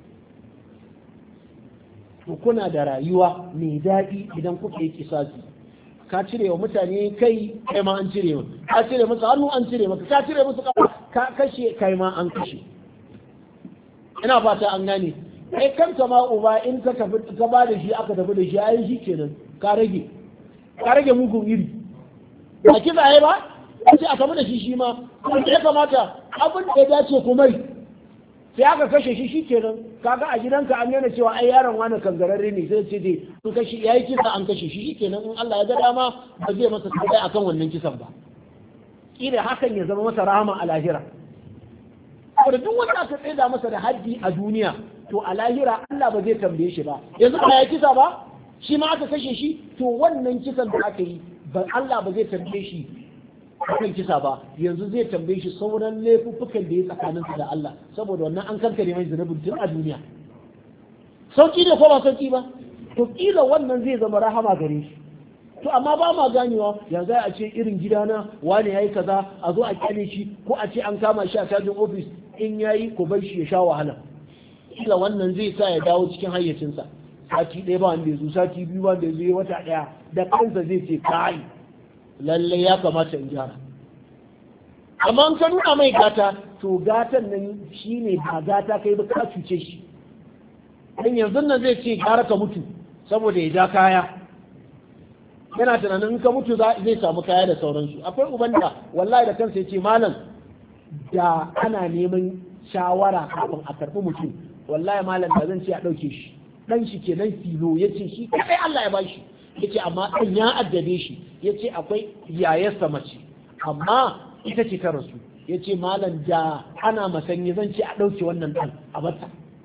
To kuna da rayuwa mai daɗi idan kuka yi kisasi. Ka cire wa mutane kai ma an cire maka, ka cire musu hannu an cire maka, ka cire musu kafa ka kashe kai ma an kashe. Ina fata an gane. Kai kanka ma uba in ka tafi ka ba da shi aka tafi da shi ayi shi kenan ka rage mugun iri. Ba kisa ai ba sai a tafi da shi ma kuma ya kamata abin da ya dace kuma sai aka kashe shi kenan. Kaga a gidanka an yana cewa ai yaron wani kangararre ne, sai ce dai in kashi yayi kisa an kashe shi kenan, in Allah ya ga dama ba zai masa tsaye akan wannan kisan ba, kila hakan ya zama masa rahama a lahira. Saboda duk wanda aka tsaida masa da haddi a duniya to a lahira Allah ba zai tambaye shi ba. Yanzu ba ya kisa ba, shi ma aka kashe shi, to wannan kisan da aka yi ba Allah ba zai tambaye shi akan kisa ba, yanzu zai tambaye shi sauran laifuffukan da ya tsakaninsa da Allah, saboda wannan an kankare mai zunubin tun a duniya. Sauki ne ko ba sauki ba? To kila wannan zai zama rahama gare shi. To amma ba ma ganewa ya za a ce irin gidana wani yayi kaza a zo a kyale shi, ko a ce an kama shi a cajin ofis in yayi ko bar shi ya sha wahala. Kila wannan zai sa ya dawo cikin hayyacinsa. Sati ɗaya ba wanda ya zo, sati 2 ba wanda ya zo, wata ɗaya da kansa zai ce kai lalle ya kamata in gyara. Amma an ka nuna mai gata, to gatan nan shine ba gata kai ba, ka cuce shi. Dan yanzu nan zai ce gara ka mutu saboda ya ja kaya, yana tunanin in ka mutu zai samu kaya da sauransu. Akwai uban da wallahi da kansa ya ce malam da ana neman shawara kafin a karɓi mutum, wallahi malam da zan ce a ɗauke shi dan shi kenan filo yace shi kai Allah ya bashi yace amma dan ya addabe shi yace akwai yayarsa mace amma ita ce ta rasu yace malam da ana masanyi zan ce a dauke wannan dan a bata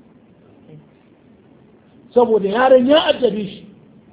saboda yaron ya addabe shi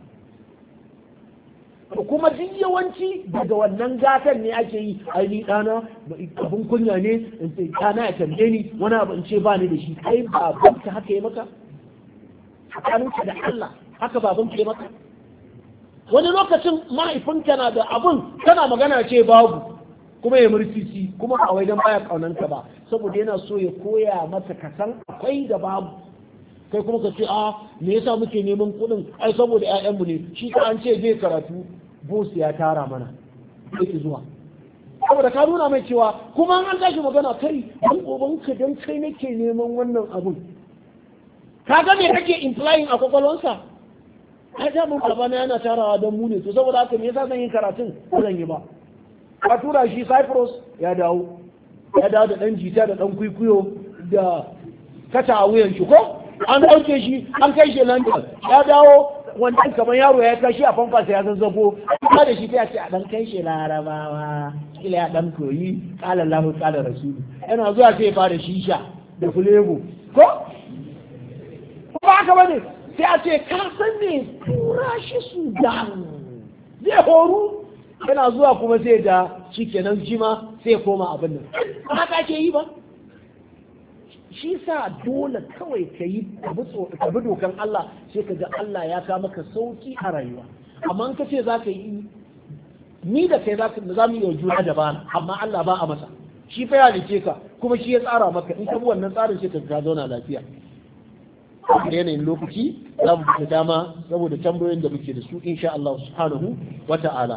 kuma duk yawanci daga wannan gatan ne ake yi ai ni dana abin kunya ne in ce dana ya tambaye ni wani abu in ce ba ni da shi kai babanka haka yi maka tsakaninka da Allah haka babanka yi maka wani lokacin mahaifinka na da abun kana magana ce babu kuma ya murtisi kuma a wai dan baya kaunanka ba saboda yana so ya koya maka ka san akwai da babu kai kuma ka ce me yasa muke neman kuɗin ai saboda ƴaƴanmu ne shi ka an ce zai karatu boss ya tara mana yake zuwa saboda ka nuna mai cewa kuma an tashi magana kai dan ubanka dan kai nake neman wannan abun ka ga me kake implying a kwakwalwansa ai da mun babana yana tarawa dan mu ne to saboda haka me yasa zan yi karatun ba zan yi ba ka tura shi Cyprus ya dawo da dan jita da dan kuikuyo da kata a wuyan shi ko an ɗauke shi an kai shi London ya dawo wannan kamar yaro ya kashi a famfasa ya zazzabo kuma da shi ta ce a ɗan kai shi larabawa kila ya ɗan koyi ƙala lahu ƙala rasulu yana zuwa sai ya fara shisha da fulebo ko ba haka bane sai a ce ka san ne tura shi Sudan zai horu yana zuwa kuma sai da shi kenan shi ma sai koma abin nan ba haka ake yi ba shi sa dole kawai ka yi ka bi dokan Allah sai ka ga Allah ya ka maka sauki a rayuwa amma ka ce za ka yi ni da kai za mu yi juna da bana amma Allah ba a masa shi fa ya dace ka kuma shi ya tsara maka in ka bi wannan tsarin sai ka zauna lafiya da yanayin lokaci za mu da dama saboda tambayoyin da muke da su insha Allah subhanahu wa ta'ala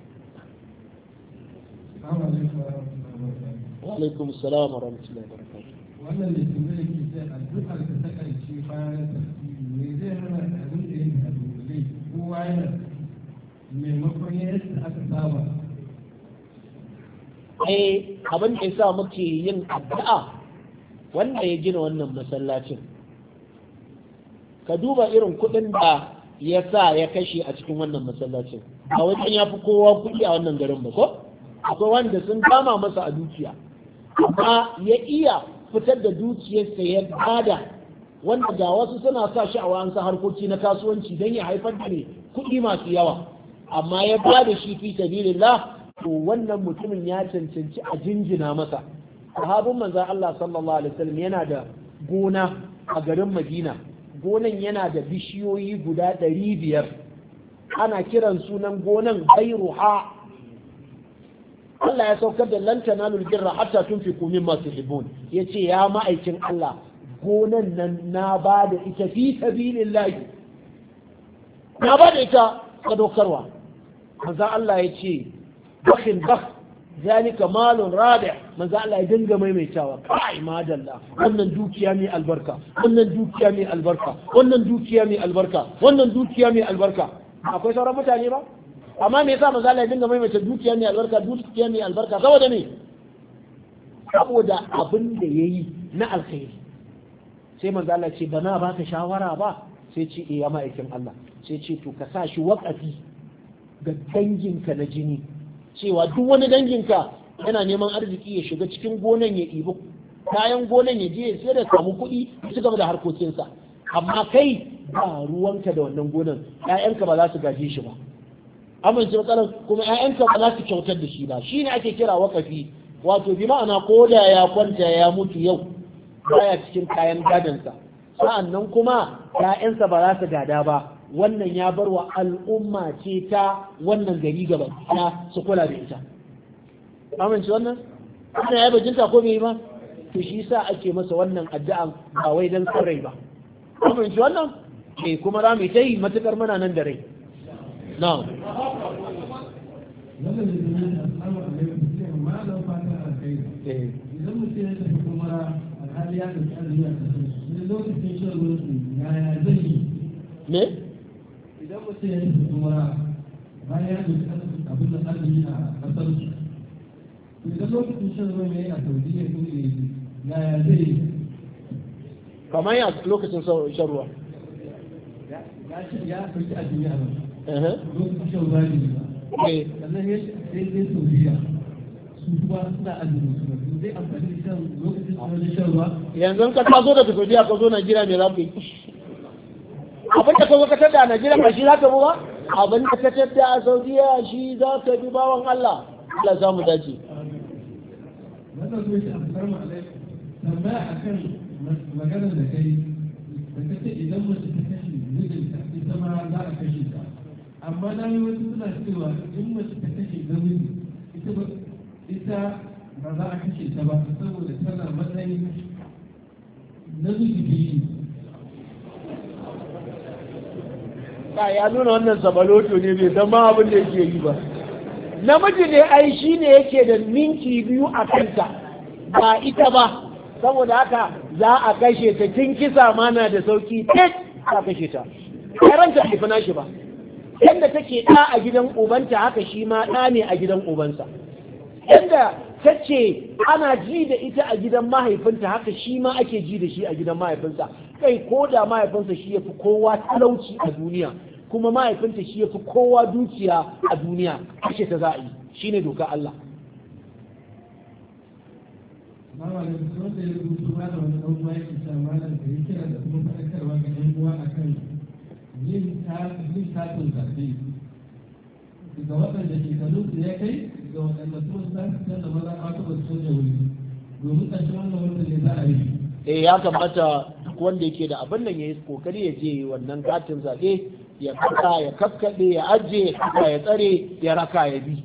wa alaikum assalam wa rahmatullahi wa barakatuh wannan da ke zai ke sai addu'ar da ta karshe bayan tafsiri me zai hana abin da yake a dunkule kowa yana maimakon yadda aka saba abin da yasa muke yin addu'a wanda ya gina wannan masallacin ka duba irin kuɗin da ya sa ya kashe a cikin wannan masallacin a wajen ya fi kowa kuɗi a wannan garin ba ko akwai wanda sun kama masa a dukiya amma ya iya fitar da dukiyarsa ya bada wanda ga wasu suna sa shi a wa'ansu harkoki na kasuwanci don ya haifar da kuɗi masu yawa amma ya bada shi fi sabilillah to wannan mutumin ya cancanci a jinjina masa sahabin manzon Allah sallallahu alaihi wasallam yana da gona a garin Madina gonan yana da bishiyoyi guda 500 ana kiran sunan gonan Bayruha Allah ya saukar da lan tanalul birra hatta tunfiqu mimma tuhibbun yace ya ma'aikin Allah gonan nan na bada ita fi sabilillah na bada ita sadaukarwa manzo Allah yace bakhin zalika malun rabi manzo Allah ya dinga maimaitawa kai madalla wannan dukiya mai albarka wannan dukiya mai albarka wannan dukiya mai albarka wannan dukiya mai albarka akwai sauran mutane ba amma me yasa manzo Allah ya dinga maimaita dukiya mai albarka dukiya mai albarka saboda me saboda abin da yayi na alkhairi sai manzo Allah ce bana baka shawara ba sai ce ya ma'aikin Allah sai ce to ka sa shi waqafi ga danginka na jini cewa duk wani danginka yana neman arziki ya shiga cikin gonan ya ɗibi kayan gonan ya je sai da samu kuɗi ya ci gaba da harkokinsa amma kai ba ruwanka da wannan gonan ƴaƴanka ba za su gaje shi ba amince matsalar kuma ƴaƴanka ba za su kyautar da shi ba shine ake kira wakafi wato bi ma'ana ko da ya kwanta ya mutu yau baya cikin kayan gadonsa sa'annan kuma ƴaƴansa ba za su gada ba wannan ya bar wa al'umma ce ta wannan gari gaba ta su kula da ita amince wannan ana ya bajinta ko bai ba to shi yasa ake masa wannan addu'an ba wai dan sarai ba amince wannan kuma za mu yi matukar mana nan da rai na'am wannan da ne assalamu alaikum sai malam fata alkhairi idan mutum ya tafi kuma alhali ya tafi azuya ne lokacin shan ruwan yaya zai yi me idan mutum ya tafi kuma bayan ya tafi abin da azumi a kasar su idan lokacin shan ruwan ya yi a saudiya ko yaya zai yi kamar ya lokacin shan ruwa ya ɗauki a duniya ba lokacin shan ruwa ne ba sannan ya sai Saudiya su kuma suna azumi su zai amfani da shan lokacin shan ruwa. Yanzu ka taso daga Saudiya ka zo Najeriya me za ka yi? Abin da ka zo ka tada a Najeriya ba shi za ka bi ba? Abin da ka tada a Saudiya shi za ka bi bawan Allah. Allah za mu dace. Wannan zuwa shi assalamu alaikum. Tambaya akan maganar da kai da kace idan mace ta kashe mijinta ita ma za a kashe ta. Amma na yi wasu suna cewa in mace ta kashe namiji ita ba za a kashe ta ba saboda tana matsayin namiji biyu. Ya nuna wannan sabaloto ne bai zama abin da yake yi ba. Namiji ne ai shi ne yake da minti biyu a kanta ba ita ba, saboda haka za a kashe ta kin kisa mana da sauki tek a kashe ta. Karanta bai fi nashi ba. Yadda take ɗa a gidan ubanta haka shi ma ɗa ne a gidan ubansa. Yadda ta ce ana ji da ita a gidan mahaifinta haka shi ma ake ji da shi a gidan mahaifinsa. Kai ko da mahaifinsa shi ya fi kowa talauci a duniya kuma mahaifinta shi ya fi kowa dukiya a duniya kashe ta za a yi shi ne doka Allah. Mama da su wanda ya rubutu ba da wani ɗan uwa yake sa malam da ya kira da kuma faɗakarwa ga ɗan uwa akan yin katin zaɓe daga waɗanda shekarunsu ya kai ga waɗanda kuma za su canza maza ɓata ba su canza wuri domin ƙarshen wannan wanda ne za a yi. Ya kamata wanda yake da abin nan ya yi kokari ya je wannan katin zaɓe ya kaka ya kaskaɗe ya ajiye ya kaka ya tsare ya raka ya bi.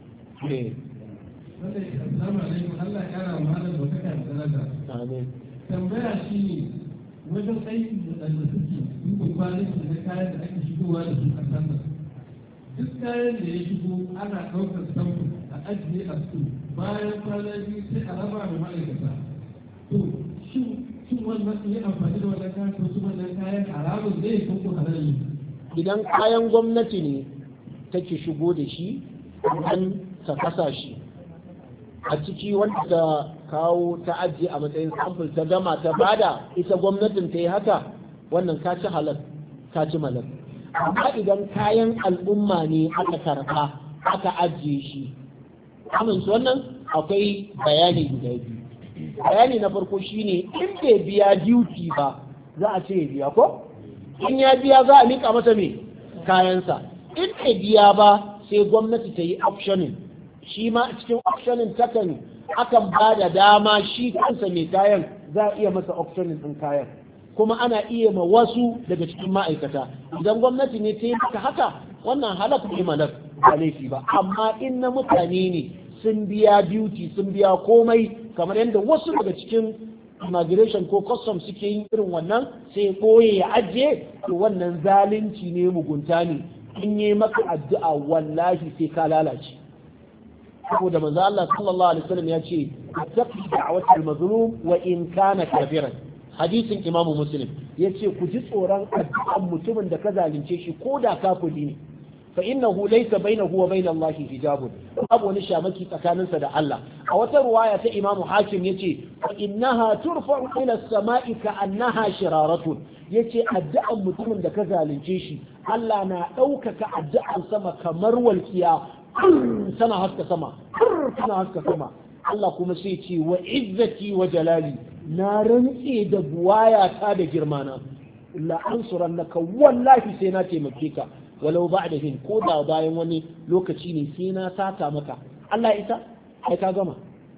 Allah ya kara wa malam da kaka da daraja. Amin. Tambaya shi ne wajen aiki da suke duba kwalitin na kayan da ake shigowa da su a sannan. Duk kayan da ya shigo ana ɗaukar samfur a ajiye a su bayan kwana biyu sai a raba da ma'aikata. To shin wannan yi amfani da wannan kayan ko su wannan kayan haramun ne ko ko halal? Idan kayan gwamnati ne take shigo da shi an ta kasa shi a ciki wanda ta kawo ta ajiye a matsayin samfur ta gama ta bada ita gwamnatin ta yi haka wannan ka ci halal ka ci malal. Amma idan kayan al'umma ne aka karɓa aka ajiye shi amince wannan akwai bayani guda biyu. Bayani na farko shine in bai biya duty ba za a ce ya biya ko in ya biya za a mika masa me kayansa, in bai biya ba sai gwamnati ta yi optioning, shi ma cikin optioning akan ba da dama shi kansa mai kayan za a iya masa optioning ɗin kayan kuma ana iya ma wasu daga cikin ma'aikata. Idan gwamnati ne ta yi maka haka wannan halak ne malak ba laifi ba, amma in na mutane ne sun biya duty sun biya komai kamar yadda wasu daga cikin immigration ko custom suke yin irin wannan sai ya ɓoye ya ajiye to wannan zalunci ne mugunta ne. In yi maka addu'a wallahi sai ka lalace, saboda manzo Allah sallallahu alaihi wasallam ya ce taqi da'watul mazlum wa in kana kafiran. Hadisin Imam Muslim yace ku ji tsoron addu'an mutumin da ka zalunce shi ko da kafiri ne, fa innahu laysa bainahu wa bain Allah hijabun, babu wani shamaki tsakaninsa da Allah. A wata ruwaya ta Imam Hakim yace fa innaha turfa'u ila as-sama'i ka'annaha shiraratun, yace addu'an mutumin da ka zalunce shi Allah na ɗaukaka addu'an sama kamar walkiya tana haska sama tana haska sama. Allah kuma sai ce wa izzati wa jalali, na rantse da buwaya ta da girmana la ansurannaka, wallahi sai na taimake ka walau ba'da hin, ko da bayan wani lokaci ne sai na saka maka. Allah isa ai ka gama.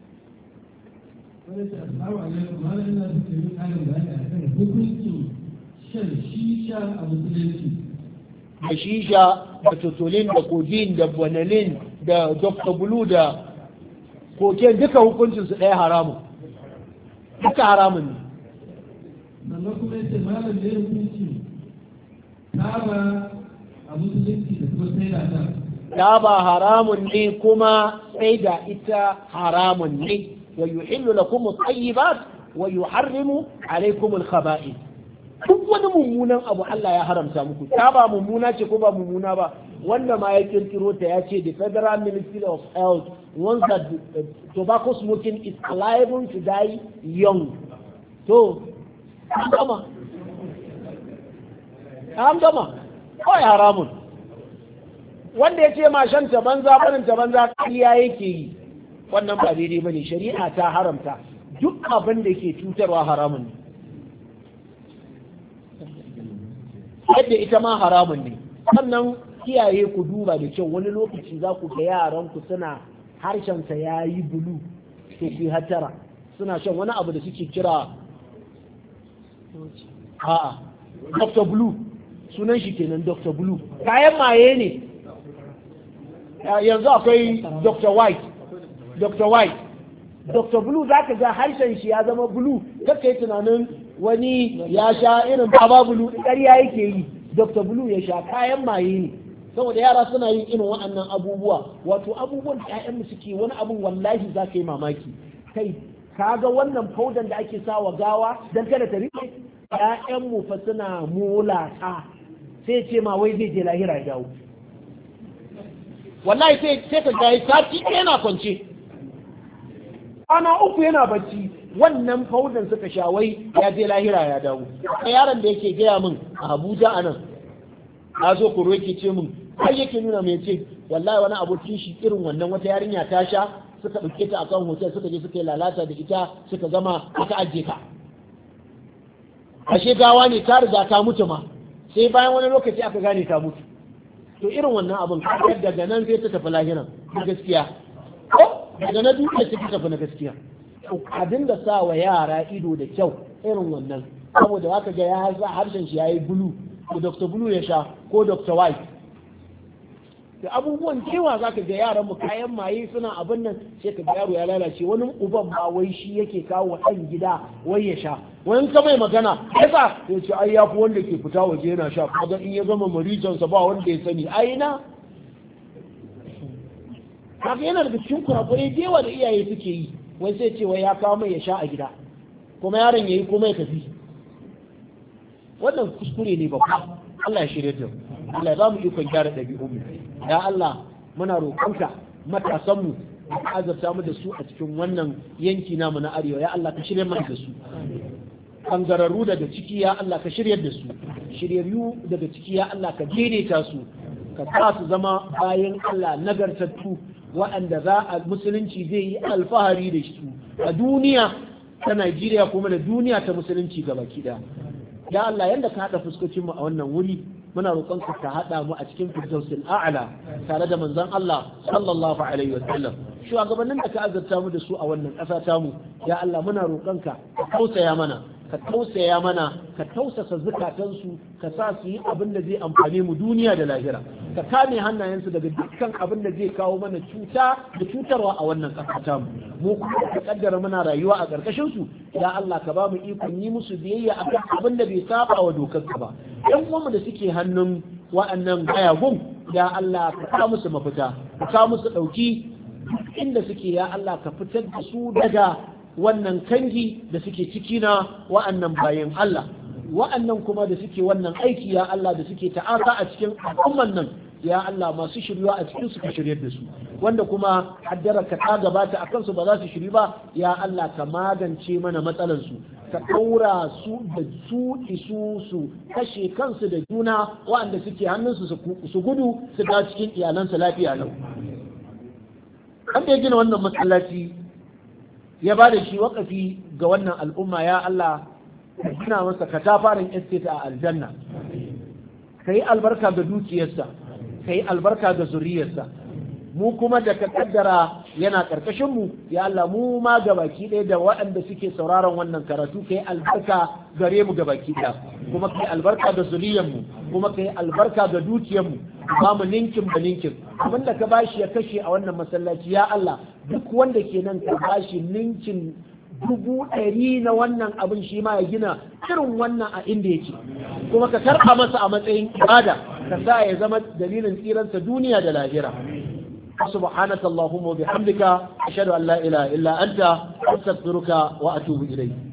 Assalamu alaikum, malam ina so ki yi ƙarin bayani akan hukuncin shan shisha a musulunci. Da shisha da tutulin da kodin da bonalin da dr blue da koken duka hukuncinsu ɗaya haramun, duka haramun ne. Sannan kuma yace malam da ya hukunci taba a musulunci da kuma sai da ta. Taba haramun ne kuma sai da ita haramun ne. Wa yuhillu lakum at-tayyibat wa yuharrimu alaykum al-khaba'ith. Duk wani mummunan abu Allah ya haramta muku. Taba mummuna ce ko ba mummuna ba? Wanda ma ya kirkiro ta ya ce the Federal Ministry of Health wants that tobacco smoking is liable to die young. So, kama an gama kawai haramun. Wanda ya ce ma shan ta banza barin ta banza kariya yake yi, wannan ba daidai ba ne. Shari'a ta haramta duk abin da ke cutarwa haramun ne, yadda ita ma haramun ne. Sannan kiyaye ku duba da kyau, wani lokaci za ku ga yaran ku suna harshensa ya yi bulu, to ku hatara, suna shan wani abu da suke kira Dr. Blue, sunan shi kenan Dr. Blue, kayan maye ne. Yanzu akwai Dr. White, Dr. Blue za ka ga harshen shi ya zama blue, kaka yi tunanin wani ya sha irin baba blue, ƙarya yake yi. Dr. Blue ya sha, kayan maye ne, saboda yara suna yin irin waɗannan abubuwa. Wato abubuwan da ƴaƴanmu suke, wani abun wallahi za ka yi mamaki. Kai kaga wannan powder da ake sawa gawa dan kada ta rike, ƴaƴanmu fa suna molata, sai ce ma wai zai je lahira ya dawo. Wallahi sai ka ga sati yana kwance, ana 3 yana bacci, wannan powder suka sha wai ya je lahira ya dawo. Yaron da yake gaya min a Abuja anan, na zo koro yake ce min, har yake nuna mai ce wallahi wani abokin shi irin wannan wata yarinya ta sha, suka ɗauke ta akan hotel, suka je suka yi lalata da ita, suka gama aka ajiye ta. Ashe gawa ne, ta riga ta mutu ma, sai bayan wani lokaci aka gane ta mutu. To irin wannan abin daga nan sai ta tafi lahiran na gaskiya, ko daga na duniya sai ta tafi na gaskiya. A dinga sa wa yara ido da kyau irin wannan, saboda haka ga ya harshen shi yayi bulu, ko Dr. Blue ya sha ko Dr. White. Da abubuwan cewa za ka ga yaran mu kayan maye suna abin nan, sai ka ga yaro ya lalace. Wani uban ma wai shi yake kawo wa ɗan gida wai ya sha, wani ka mai magana yasa ya ce ai yafi wanda ke fita waje yana sha, kaga in ya zama marijansa ba wanda ya sani. Ai na haka yana daga cikin kurakurai da yawa da iyaye suke yi, wai sai ce wai ya kawo mai ya sha a gida, kuma yaron ya yi kuma ya tafi. Wannan kuskure ne babba. Allah ya shirye da mu, Allah ya ba mu ikon gyara ɗabi'unmu. Ya Allah muna roƙonka matasanmu ka azabta mu da su a cikin wannan yanki namu na arewa. Ya Allah ka shirye mana da su, kangararru daga ciki ya Allah ka shirye da su, shiryayyu daga ciki ya Allah ka daidaita su, ka sa su zama bayan Allah nagartattu waɗanda za a musulunci zai yi alfahari da su a duniya ta Najeriya kuma da duniya ta musulunci gabaki ɗaya. Ya Allah yanda ka haɗa fuskocinmu a wannan wuri, muna roƙonka ka haɗa mu a cikin firdausil a'la tare da manzon Allah sallallahu alaihi wasallam. Shugabannin da ka azurta mu da su a wannan ƙasa tamu, ya Allah muna roƙonka ka tausaya mana, ka tausasa zukatansu, ka sa su yi abin da zai amfane mu duniya da lahira, ka kame hannayensu daga dukkan abin da zai kawo mana cuta da cutarwa a wannan ƙasa tamu. Mu kuma ka kaddara muna rayuwa a ƙarƙashin su, ya Allah ka ba mu ikon yi musu biyayya akan abin da bai saba wa dokarka ba. Yan uwanmu da suke hannun wa'annan gayagun, ya Allah ka sa musu mafita, ka sa musu ɗauki inda suke, ya Allah ka fitar da su daga wannan kangi da suke ciki na wa'annan bayan Allah, wa'annan kuma da suke wannan aiki ya Allah da suke ta'asa a cikin al'umman nan, ya Allah masu shiryuwa a cikin su ka shiryar da su, wanda kuma haddara ka ta gabata a kansu ba za su shiri ba, ya Allah ka magance mana matsalar su, ka ɗaura su da su isu su kashe kansu da juna, wa'anda suke hannunsu su gudu su ga cikin iyalansa lafiya lau. Wanda ya gina wannan masallaci ya ba da shi wakafi ga wannan al'umma, ya Allah ka gina masa katafaren estate a aljanna, ka yi albarka ga dukiyarsa, ka yi albarka ga zuriyarsa. Mu kuma da ka kaddara yana ƙarƙashinmu, ya Allah mu ma gabaki ɗaya da waɗanda suke sauraron wannan karatu, ka yi albarka gare mu gabaki ɗaya, kuma ka yi albarka ga zuriyarmu, kuma ka yi albarka ga dukiyarmu, ba mu ninkin ba ninkin abin da ka bashi ya kashe a wannan masallaci, ya Allah duk wanda ke nan ka bashi ninkin 100 na wannan abin, shi ma ya gina irin wannan a inda yake, kuma ka karɓa masa a matsayin ibada, ka sa ya zama dalilin tsiransa duniya da lahira. سبحانك اللهم وبحمدك أشهد أن لا إله إلا أنت أستغفرك وأتوب إليك.